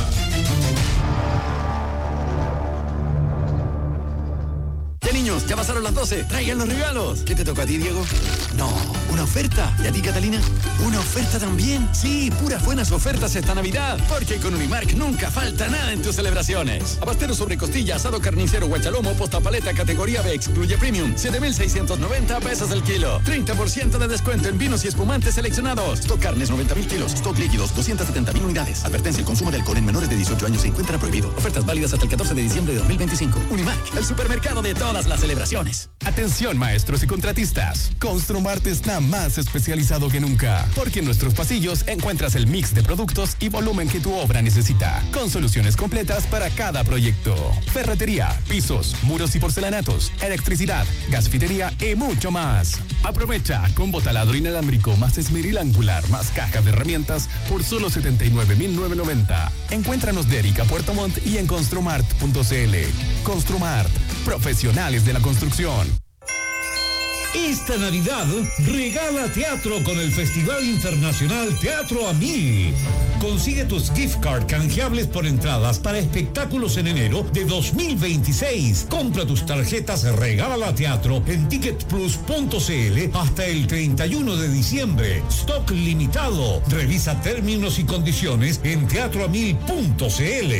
J: Ya niños, ya pasaron las 12, traigan los regalos. ¿Qué te tocó a ti, Diego? No, una oferta. ¿Y a ti, Catalina? ¿Una oferta también? Sí, puras buenas ofertas esta Navidad. Porque con Unimark nunca falta nada en tus celebraciones. Abastero sobre costilla, asado carnicero, guachalomo, posta paleta, categoría B, excluye premium. 7,690 pesos el kilo. 30% de descuento en vinos y espumantes seleccionados. Stock carnes, 90,000 kilos. Stock líquidos, 270,000 unidades. Advertencia, el consumo de alcohol en menores de 18 años se encuentra prohibido. Ofertas válidas hasta el 14 de diciembre de 2025. Unimark, el supermercado de todas las celebraciones.
V: Atención, maestros y contratistas. Construmart está más especializado que nunca, porque en nuestros pasillos encuentras el mix de productos y volumen que tu obra necesita, con soluciones completas para cada proyecto. Ferretería, pisos, muros y porcelanatos, electricidad, gasfitería y mucho más. Aprovecha combo taladro inalámbrico más esmeril angular más caja de herramientas por solo 79,990. Encuéntranos de Erika Puerto Montt y en construmart.cl. Construmart, profesionales de la construcción.
K: Esta Navidad regala teatro con el Festival Internacional Teatro a 1000. Consigue tus gift card canjeables por entradas para espectáculos en enero de 2026. Compra tus tarjetas Regálala Teatro en ticketplus.cl hasta el 31 de diciembre. Stock limitado. Revisa términos y condiciones en teatroa1000.cl.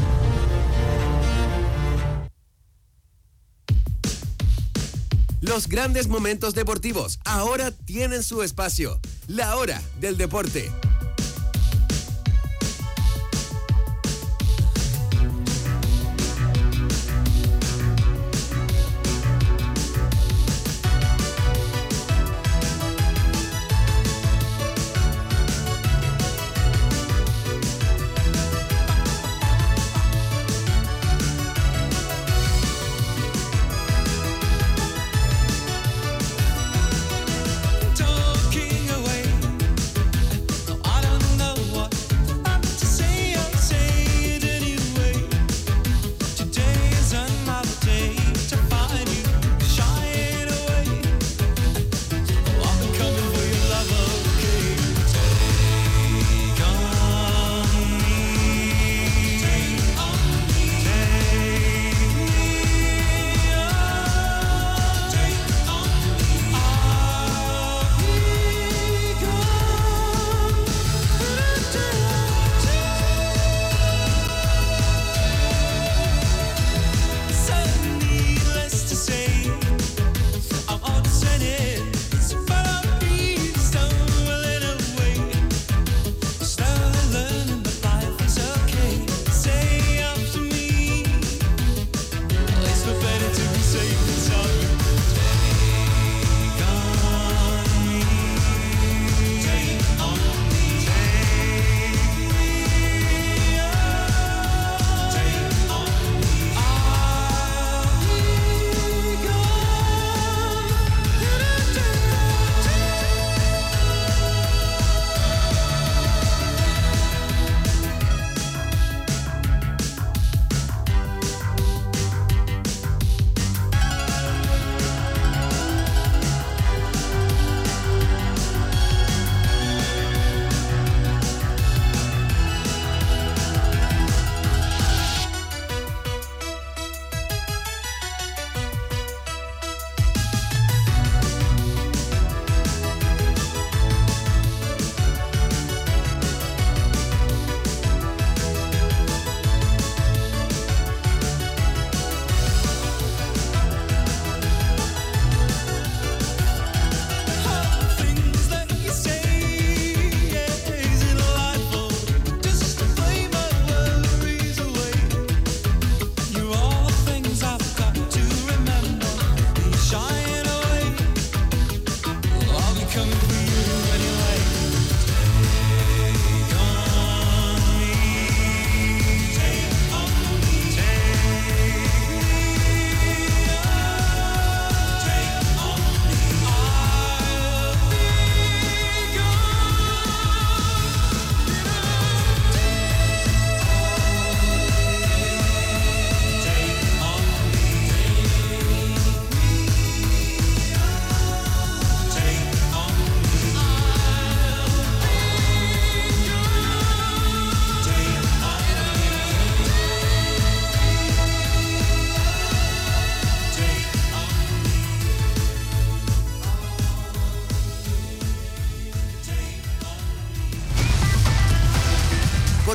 N: Los grandes momentos deportivos ahora tienen su espacio. La hora del deporte.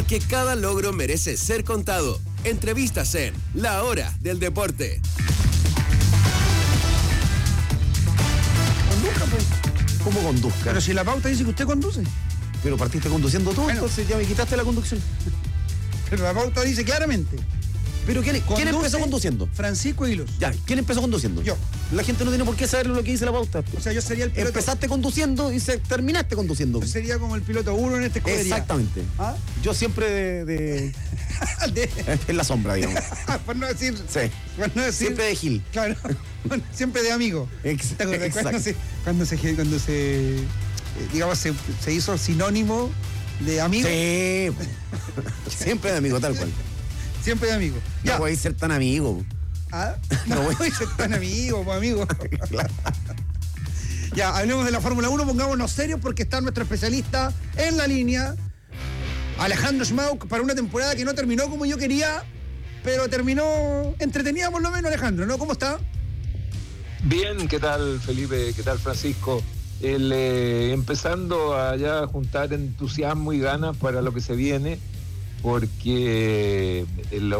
N: porque cada logro merece ser contado. Entrevistas en La Hora del Deporte.
O: Conduzca, pues.
P: ¿Cómo conduzca?
O: Pero si la pauta dice que usted conduce.
P: Pero partiste conduciendo tú,
O: Bueno.
P: entonces ya me quitaste la conducción.
O: Pero la pauta dice claramente.
P: ¿Pero quién empezó conduciendo?
O: Francisco Hilos.
P: Ya, ¿quién empezó conduciendo?
O: Yo.
P: La gente no tiene por qué saber lo que dice la pauta.
O: O sea, yo sería el piloto.
P: Empezaste conduciendo y terminaste conduciendo.
O: Yo sería como el piloto 1 en esta escudería.
P: Exactamente.
O: ¿Ah?
P: Yo siempre en la sombra, digamos.
O: Por no decir.
P: Sí.
O: Por no decir.
P: Siempre de Gil.
O: Claro. Bueno, siempre de amigo.
P: Exacto.
O: Cuando se digamos, se hizo sinónimo de amigo.
P: Sí. Siempre de amigo, tal cual.
O: Siempre de amigo.
P: Ya. No voy a ser tan amigo.
O: ¿Ah? No voy a ser tan amigo, pues amigo.
P: Claro.
O: Ya, hablemos de la Fórmula 1, pongámonos serios porque está nuestro especialista en la línea, Alejandro Schmauk, para una temporada que no terminó como yo quería, pero terminó entretenida por lo menos, Alejandro, ¿no? ¿Cómo está?
A: Bien, ¿qué tal Felipe? ¿Qué tal Francisco? Empezando a ya juntar entusiasmo y ganas para lo que se viene, porque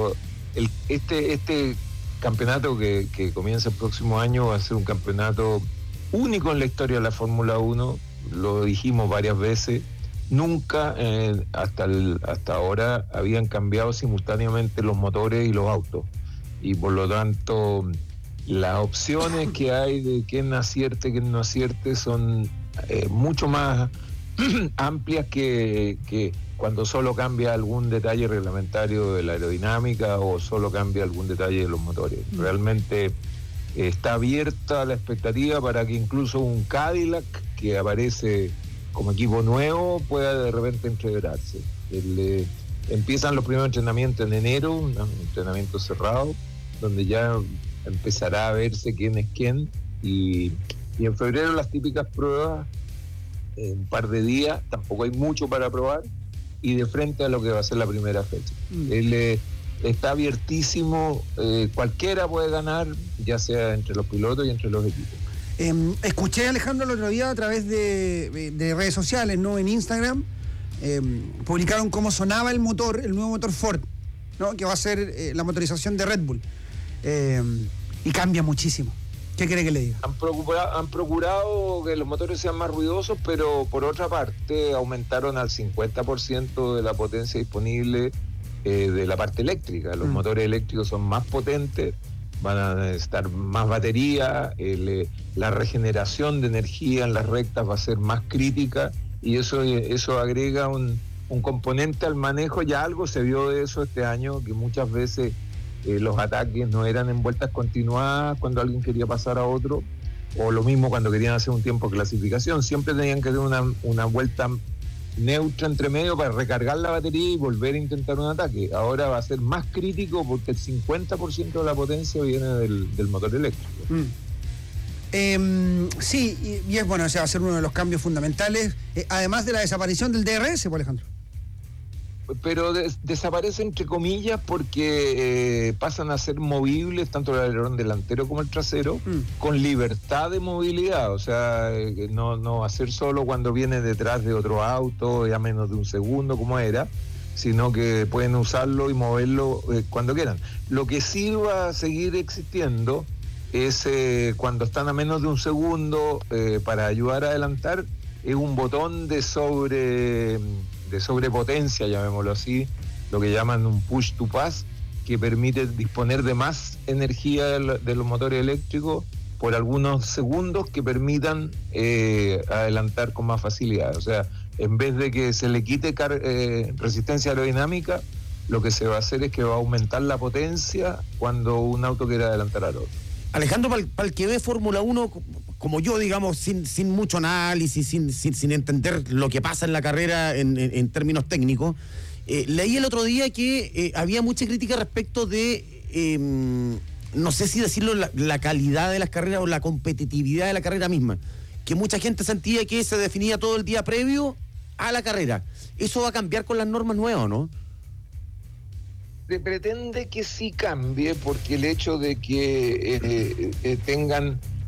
A: este campeonato que comienza el próximo año va a ser un campeonato único en la historia de la Fórmula 1, lo dijimos varias veces, nunca hasta ahora habían cambiado simultáneamente los motores y los autos, y por lo tanto las opciones que hay de quién acierte, quién no acierte son mucho más amplias que cuando solo cambia algún detalle reglamentario de la aerodinámica o solo cambia algún detalle de los motores. Realmente está abierta la expectativa para que incluso un Cadillac que aparece como equipo nuevo pueda de repente integrarse. Empiezan los primeros entrenamientos en enero, un entrenamiento cerrado, donde ya empezará a verse quién es quién, y en febrero las típicas pruebas, un par de días, tampoco hay mucho para probar, y de frente a lo que va a ser la primera fecha. Él está abiertísimo, cualquiera puede ganar, ya sea entre los pilotos y entre los equipos.
O: Escuché a Alejandro el otro día a través de redes sociales, ¿no? En Instagram, publicaron cómo sonaba el motor, el nuevo motor Ford, ¿no? Que va a ser la motorización de Red Bull. Y cambia muchísimo. ¿Qué quiere que le diga?
A: Han procurado que los motores sean más ruidosos, pero por otra parte aumentaron al 50% de la potencia disponible de la parte eléctrica. Los motores eléctricos son más potentes, van a necesitar más batería, la regeneración de energía en las rectas va a ser más crítica, y eso agrega un componente al manejo. Ya algo se vio de eso este año, que muchas veces los ataques no eran en vueltas continuadas cuando alguien quería pasar a otro, o lo mismo cuando querían hacer un tiempo de clasificación, siempre tenían que tener una vuelta neutra entre medio para recargar la batería y volver a intentar un ataque. Ahora va a ser más crítico porque el 50% de la potencia viene del motor eléctrico.
O: Sí, y es bueno, o sea, va a ser uno de los cambios fundamentales, además de la desaparición del DRS, por Alejandro.
A: Pero desaparece entre comillas porque pasan a ser movibles tanto el alerón delantero como el trasero, con libertad de movilidad. O sea, no va a ser solo cuando viene detrás de otro auto y a menos de un segundo como era, sino que pueden usarlo y moverlo cuando quieran. Lo que sí va a seguir existiendo es cuando están a menos de un segundo, para ayudar a adelantar, es un botón de sobrepotencia, llamémoslo así, lo que llaman un push to pass, que permite disponer de más energía de los motores eléctricos por algunos segundos que permitan adelantar con más facilidad. O sea, en vez de que se le quite resistencia aerodinámica, lo que se va a hacer es que va a aumentar la potencia cuando un auto quiera adelantar al otro.
P: Alejandro, para el que ve Fórmula 1, como yo, digamos, sin mucho análisis, sin entender lo que pasa en la carrera en términos técnicos, leí el otro día que había mucha crítica respecto de, no sé si decirlo, la calidad de las carreras o la competitividad de la carrera misma, que mucha gente sentía que se definía todo el día previo a la carrera. ¿Eso va a cambiar con las normas nuevas o no?
A: Se pretende que sí cambie, porque el hecho de que tengan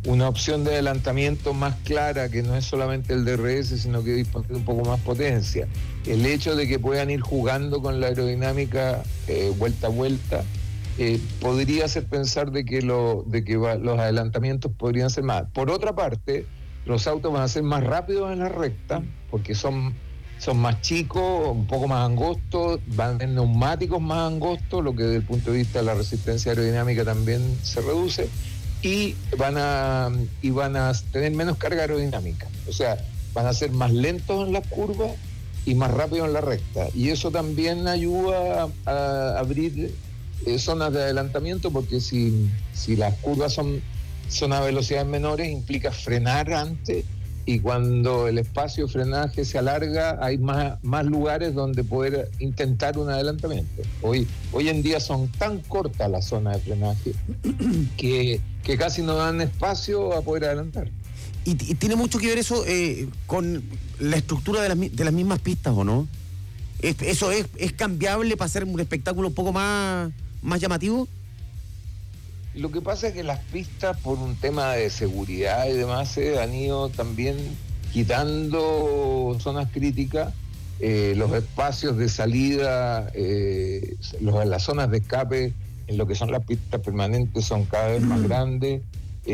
A: una opción de adelantamiento más clara, que no es solamente el DRS, sino que dispone un poco más potencia. El hecho de que puedan ir jugando con la aerodinámica vuelta a vuelta, podría hacer pensar de que los adelantamientos podrían ser más. Por otra parte, los autos van a ser más rápidos en la recta, porque son más chicos, un poco más angostos, van en neumáticos más angostos, lo que desde el punto de vista de la resistencia aerodinámica también se reduce, y van a tener menos carga aerodinámica. O sea, van a ser más lentos en las curvas y más rápidos en la recta. Y eso también ayuda a abrir zonas de adelantamiento, porque si las curvas son a velocidades menores, implica frenar antes, y cuando el espacio de frenaje se alarga, hay más lugares donde poder intentar un adelantamiento. Hoy en día son tan cortas las zonas de frenaje que casi no dan espacio a poder adelantar.
P: Y tiene mucho que ver eso con la estructura de las mismas pistas, ¿o no? ¿Eso es cambiable para hacer un espectáculo un poco más llamativo?
A: Lo que pasa es que las pistas, por un tema de seguridad y demás, han ido también quitando zonas críticas, los espacios de salida, las zonas de escape en lo que son las pistas permanentes son cada vez más grandes.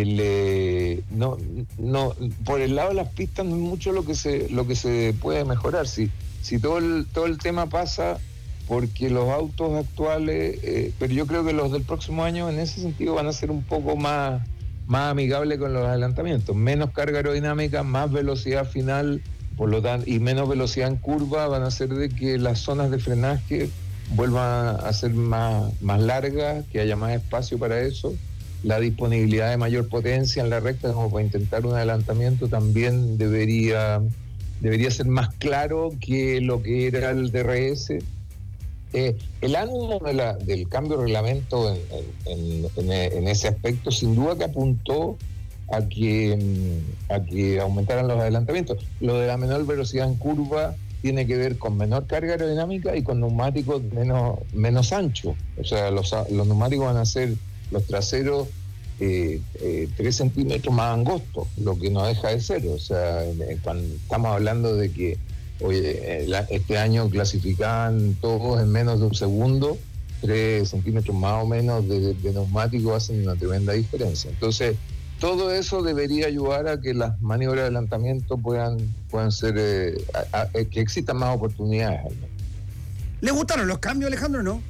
A: Por el lado de las pistas no es mucho lo que se puede mejorar. Si todo el tema pasa porque los autos actuales, pero yo creo que los del próximo año en ese sentido van a ser un poco más amigables con los adelantamientos, menos carga aerodinámica, más velocidad final, por lo tanto, y menos velocidad en curva, van a hacer de que las zonas de frenaje vuelvan a ser más largas, que haya más espacio para eso. La disponibilidad de mayor potencia en la recta, como para intentar un adelantamiento, también debería ser más claro que lo que era el DRS. El ánimo del cambio de reglamento en ese aspecto, sin duda que apuntó a que aumentaran los adelantamientos. Lo de la menor velocidad en curva tiene que ver con menor carga aerodinámica y con neumáticos menos anchos. O sea, los neumáticos van a ser, los traseros, 3 centímetros más angostos, lo que no deja de ser. O sea, cuando estamos hablando de que este año clasificaban todos en menos de un segundo, 3 centímetros más o menos de neumático hacen una tremenda diferencia. Entonces, todo eso debería ayudar a que las maniobras de adelantamiento puedan ser, que existan más oportunidades.
O: ¿Le gustaron los cambios, Alejandro, no?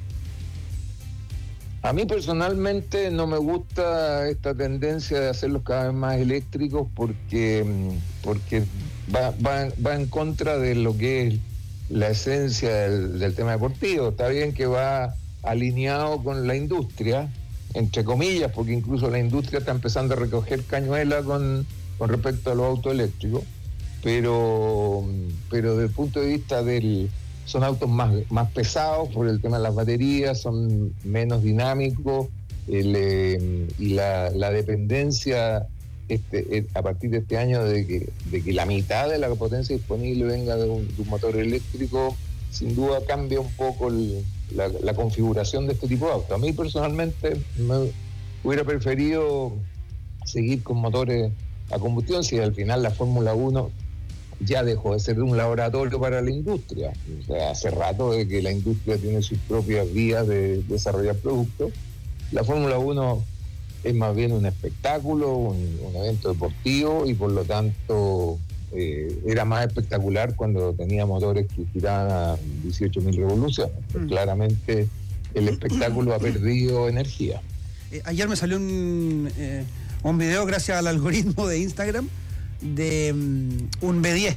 A: A mí personalmente no me gusta esta tendencia de hacerlos cada vez más eléctricos, porque va en contra de lo que es la esencia del tema deportivo. Está bien que va alineado con la industria, entre comillas, porque incluso la industria está empezando a recoger cañuela con respecto a los autos eléctricos, pero desde el punto de vista son autos más pesados por el tema de las baterías, son menos dinámicos, y la dependencia a partir de este año de que la mitad de la potencia disponible venga de un motor eléctrico, sin duda cambia un poco la configuración de este tipo de autos. A mí personalmente me hubiera preferido seguir con motores a combustión, si al final la Fórmula 1 ya dejó de ser un laboratorio para la industria. O sea, hace rato de que la industria tiene sus propias vías de desarrollar productos. La Fórmula 1 es más bien un espectáculo, un evento deportivo, y por lo tanto era más espectacular cuando tenía motores que giraban a 18.000 revoluciones. Claramente el espectáculo ha perdido energía.
O: Ayer me salió un video, gracias al algoritmo de Instagram, de un B10.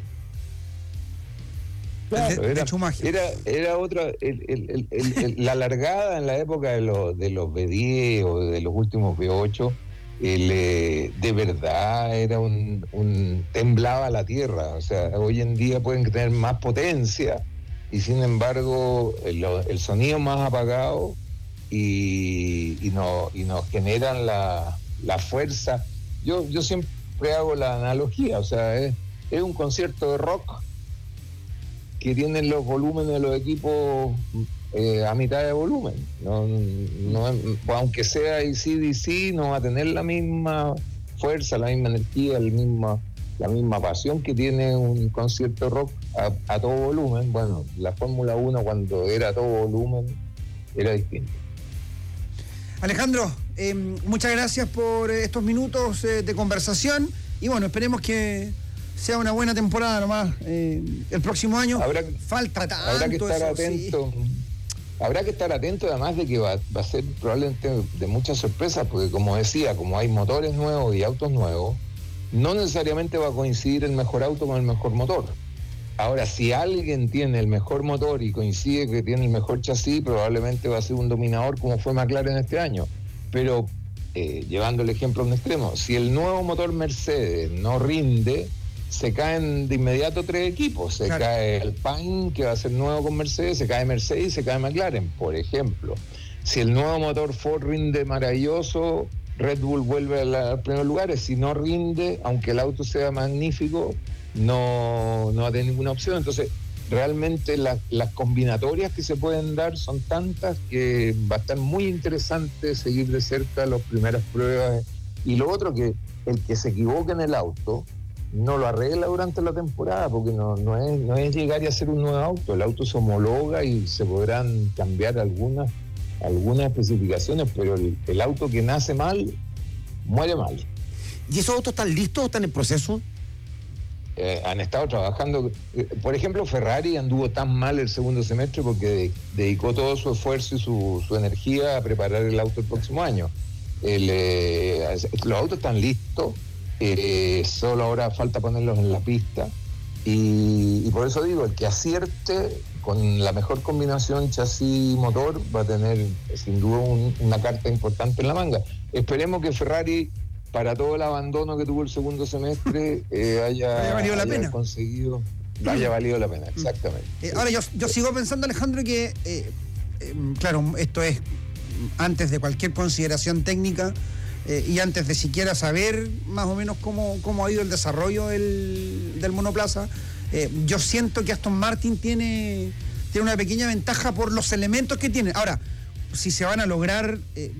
A: Claro, era otra, la largada en la época de los B10 o de los últimos B8, de verdad era temblaba la tierra. O sea, hoy en día pueden tener más potencia y sin embargo el sonido más apagado y nos generan la fuerza. Yo siempre hago la analogía, o sea, es un concierto de rock que tienen los volúmenes de los equipos a mitad de volumen. No, aunque sea AC/DC, no va a tener la misma fuerza, la misma energía, la misma pasión que tiene un concierto rock a todo volumen. Bueno, la Fórmula 1 cuando era a todo volumen era distinto.
O: Alejandro, muchas gracias por estos minutos de conversación y bueno, esperemos que sea una buena temporada nomás el próximo año. Falta tanto.
A: Habrá que estar
O: eso,
A: atento.
O: Sí.
A: Habrá que estar atento, además de que va a ser probablemente de muchas sorpresas, porque como decía, como hay motores nuevos y autos nuevos, no necesariamente va a coincidir el mejor auto con el mejor motor. Ahora, si alguien tiene el mejor motor y coincide que tiene el mejor chasis, probablemente va a ser un dominador como fue McLaren este año. Pero, llevando el ejemplo a un extremo, si el nuevo motor Mercedes no rinde, se caen de inmediato 3 equipos. Se cae Alpine, que va a ser nuevo con Mercedes, se cae Mercedes y se cae McLaren, por ejemplo. Si el nuevo motor Ford rinde maravilloso, Red Bull vuelve a los primeros lugares. Si no rinde, aunque el auto sea magnífico, no va a tener ninguna opción. Entonces, realmente las combinatorias que se pueden dar son tantas que va a estar muy interesante seguir de cerca las primeras pruebas. Y lo otro, que el que se equivoque en el auto no lo arregla durante la temporada, porque no es llegar y hacer un nuevo auto. El auto se homologa y se podrán cambiar algunas especificaciones, pero el auto que nace mal, muere mal.
P: ¿Y esos autos están listos o están en proceso?
A: Han estado trabajando. Por ejemplo, Ferrari anduvo tan mal el segundo semestre porque dedicó todo su esfuerzo y su energía a preparar el auto el próximo año. Los autos están listos, solo ahora falta ponerlos en la pista y por eso digo, el que acierte con la mejor combinación chasis-motor va a tener sin duda una carta importante en la manga. Esperemos que Ferrari, para todo el abandono que tuvo el segundo semestre, haya valido la pena. Haya valido la pena, exactamente.
O: Ahora yo sigo pensando, Alejandro, que claro, esto es antes de cualquier consideración técnica y antes de siquiera saber más o menos cómo ha ido el desarrollo del monoplaza. Yo siento que Aston Martin tiene una pequeña ventaja por los elementos que tiene. Ahora, si se van a lograr,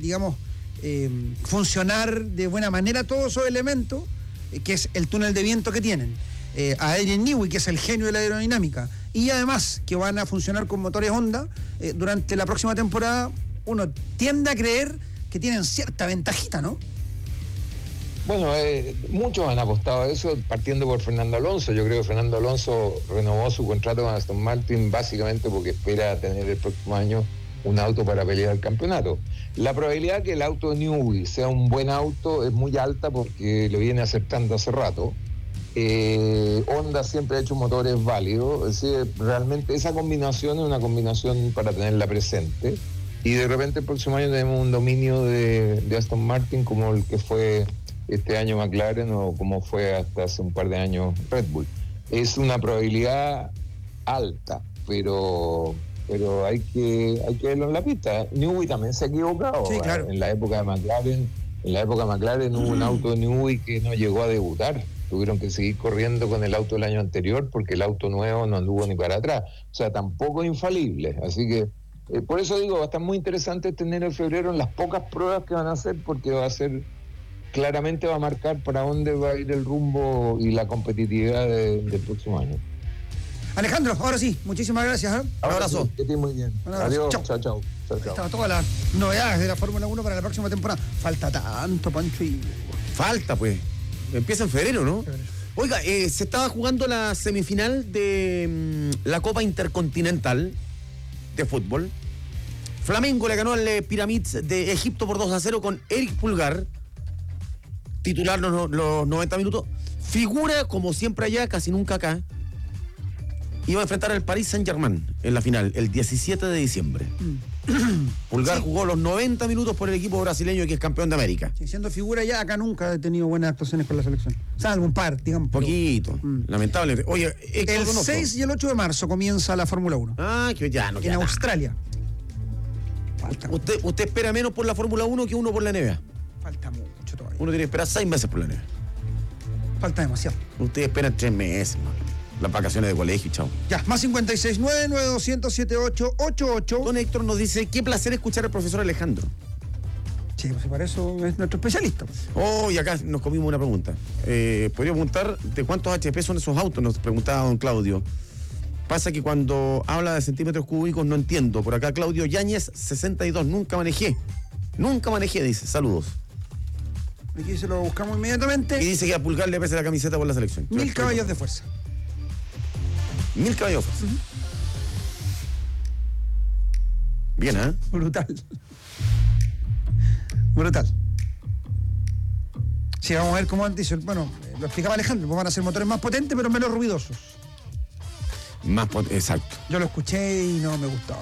O: funcionar de buena manera todos esos elementos, que es el túnel de viento que tienen, a Adrian Newey, que es el genio de la aerodinámica, y además que van a funcionar con motores Honda durante la próxima temporada, uno tiende a creer que tienen cierta ventajita, ¿no?
A: Bueno, muchos han apostado a eso, partiendo por Fernando Alonso. Yo creo que Fernando Alonso renovó su contrato con Aston Martin básicamente porque espera tener el próximo año un auto para pelear el campeonato. La probabilidad que el auto Newey sea un buen auto es muy alta porque lo viene acertando hace rato. Honda siempre ha hecho motores válidos, es decir, realmente esa combinación es una combinación para tenerla presente. Y de repente el próximo año tenemos un dominio de Aston Martin como el que fue este año McLaren o como fue hasta hace un par de años Red Bull. Es una probabilidad alta, pero hay que verlo en la pista. Newey también se ha equivocado.
O: Sí, claro.
A: En la época de McLaren hubo un auto de Newey que no llegó a debutar. Tuvieron que seguir corriendo con el auto del año anterior porque el auto nuevo no anduvo ni para atrás. O sea, tampoco es infalible. Así que por eso digo, va a estar muy interesante tener en febrero en las pocas pruebas que van a hacer, porque claramente va a marcar para dónde va a ir el rumbo y la competitividad del próximo año.
O: Alejandro, ahora sí, muchísimas gracias.
A: Un abrazo. Que estés muy bien. Adiós. Chao.
O: Estaban todas las novedades de la Fórmula 1 para la próxima temporada. Falta tanto, Pancho.
P: Falta, pues. Empieza en febrero, ¿no? Oiga, se estaba jugando la semifinal de la Copa Intercontinental de fútbol. Flamengo le ganó al Pyramids de Egipto por 2-0 con Eric Pulgar, titular los 90 minutos. Figura, como siempre allá, casi nunca acá. Iba a enfrentar al Paris Saint-Germain en la final, el 17 de diciembre. Pulgar jugó los 90 minutos por el equipo brasileño que es campeón de América.
O: Sí, siendo figura ya, acá nunca ha tenido buenas actuaciones con la selección. O sea, algún par, digamos.
P: Poquito, lamentable. Oye,
O: el 6 y el 8 de marzo comienza la Fórmula 1.
P: Que ya no queda
O: en Australia.
P: Usted espera menos por la Fórmula 1 que uno por la NBA.
O: Falta mucho todavía.
P: Uno tiene que esperar 6 meses por la NBA.
O: Falta demasiado.
P: Usted espera 3 meses, man. Las vacaciones de colegio, chao.
O: Ya, más 569-9200-7888.
P: Don Héctor nos dice, qué placer escuchar al profesor Alejandro.
O: Sí, pues para eso es nuestro especialista.
P: Oh, y acá nos comimos una pregunta. Podría preguntar de cuántos HP son esos autos, nos preguntaba don Claudio. Pasa que cuando habla de centímetros cúbicos no entiendo. Por acá Claudio Yáñez, 62, nunca manejé, dice, saludos.
O: Aquí se lo buscamos inmediatamente.
P: Y dice que a Pulgar le pesa la camiseta por la selección.
O: 1000 caballos de fuerza.
P: 1000 caballos de fuerza. Bien, ¿eh?
O: Brutal. Brutal. Sí, vamos a ver cómo antes. Bueno, lo explicaba Alejandro, pues van a ser motores más potentes pero menos ruidosos.
P: Exacto.
O: Yo lo escuché y no me gustó.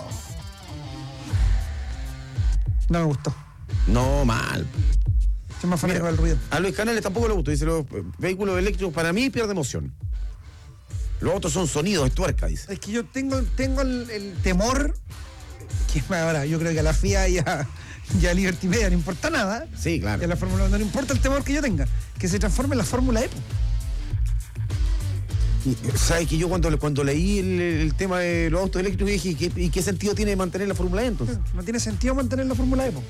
O: No me gustó.
P: No, mal.
O: Soy más fanático del ruido.
P: A Luis Canales tampoco le gustó. Dice, los vehículos eléctricos para mí pierde emoción. Los otros son sonidos, es tuerca, dice.
O: Es que yo tengo el temor, que ahora yo creo que a la FIA y a Liberty Media no importa nada.
P: Sí, claro.
O: Y a la Fórmula 1 no importa el temor que yo tenga, que se transforme en la Fórmula E.
P: ¿Sabes que yo cuando leí el tema de los autos eléctricos dije, ¿y qué sentido tiene mantener la Fórmula E entonces?
O: No tiene sentido mantener la Fórmula E.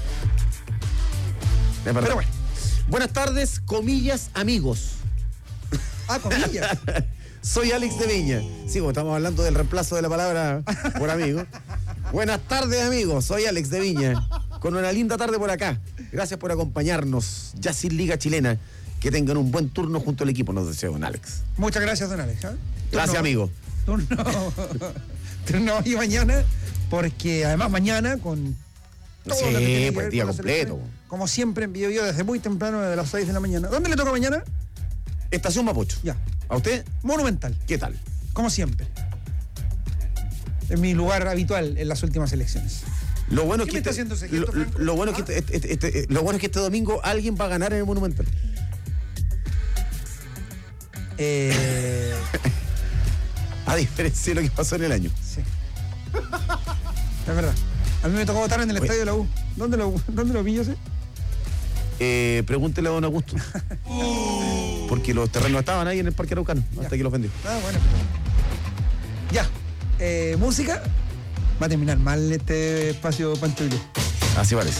P: Pero bueno. Buenas tardes, comillas, amigos.
O: Ah, comillas.
P: Soy Alex de Viña. Sí, pues estamos hablando del reemplazo de la palabra por amigo. Buenas tardes, amigos. Soy Alex de Viña. Con una linda tarde por acá. Gracias por acompañarnos. Ya sin Liga Chilena. Que tengan un buen turno junto al equipo, nos deseo, don Alex.
O: Muchas gracias, don Alex.
P: Gracias, amigo.
O: Turno y mañana, porque además mañana con todo
P: sí,
O: lo que tiene que
P: pues
O: ver
P: día
O: con la
P: completo.
O: Como siempre en Bio desde muy temprano, desde las 6 de la mañana. ¿Dónde le toca mañana?
P: Estación Mapocho.
O: Ya.
P: ¿A usted?
O: Monumental.
P: ¿Qué tal?
O: Como siempre. En mi lugar habitual en las últimas elecciones.
P: Lo bueno,
O: ¿Qué me está haciendo ese gesto, Franco?
P: Lo bueno es que este domingo alguien va a ganar en el Monumental. A diferencia de lo que pasó en el año.
O: Sí. Es verdad. A mí me tocó votar en el estadio de la U. ¿Dónde lo pillo ese?
P: Pregúntele a don Augusto. Porque los terrenos estaban ahí en el Parque Araucano, hasta que los vendió.
O: Ah, bueno. Ya. Música. Va a terminar mal este espacio Pancho Villa.
P: Así parece.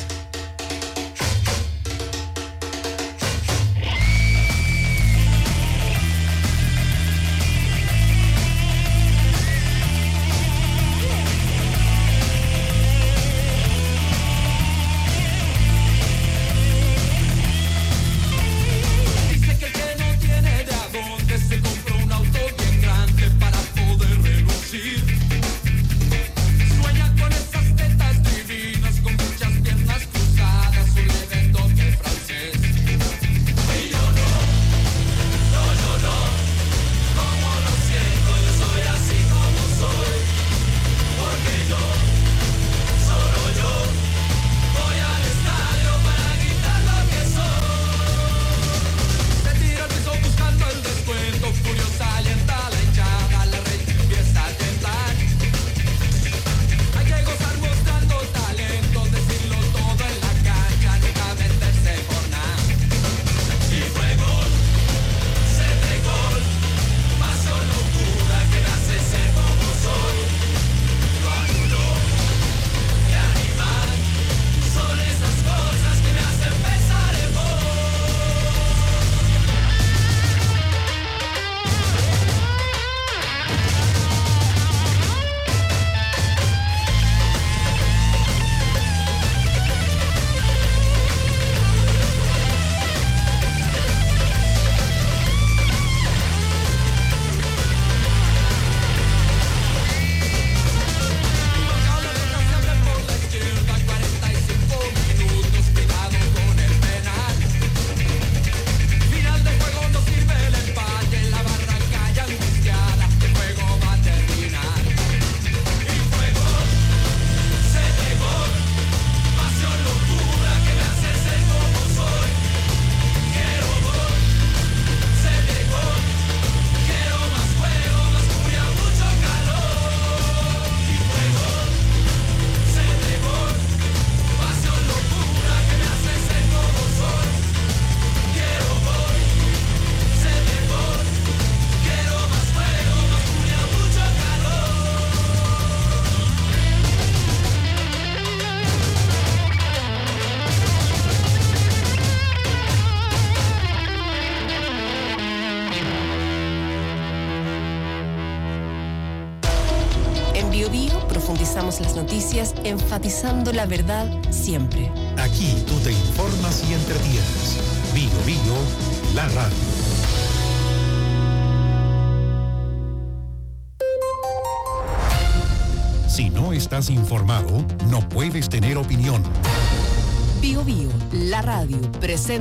E: Sueña con esas tetas divinas, con muchas piernas.
C: profundizamos las noticias, enfatizando la verdad siempre.
B: Aquí tú te informas y entretienes. Bio Bio, la radio. Si no estás informado, no puedes tener opinión.
C: Bio Bio, la radio, presenta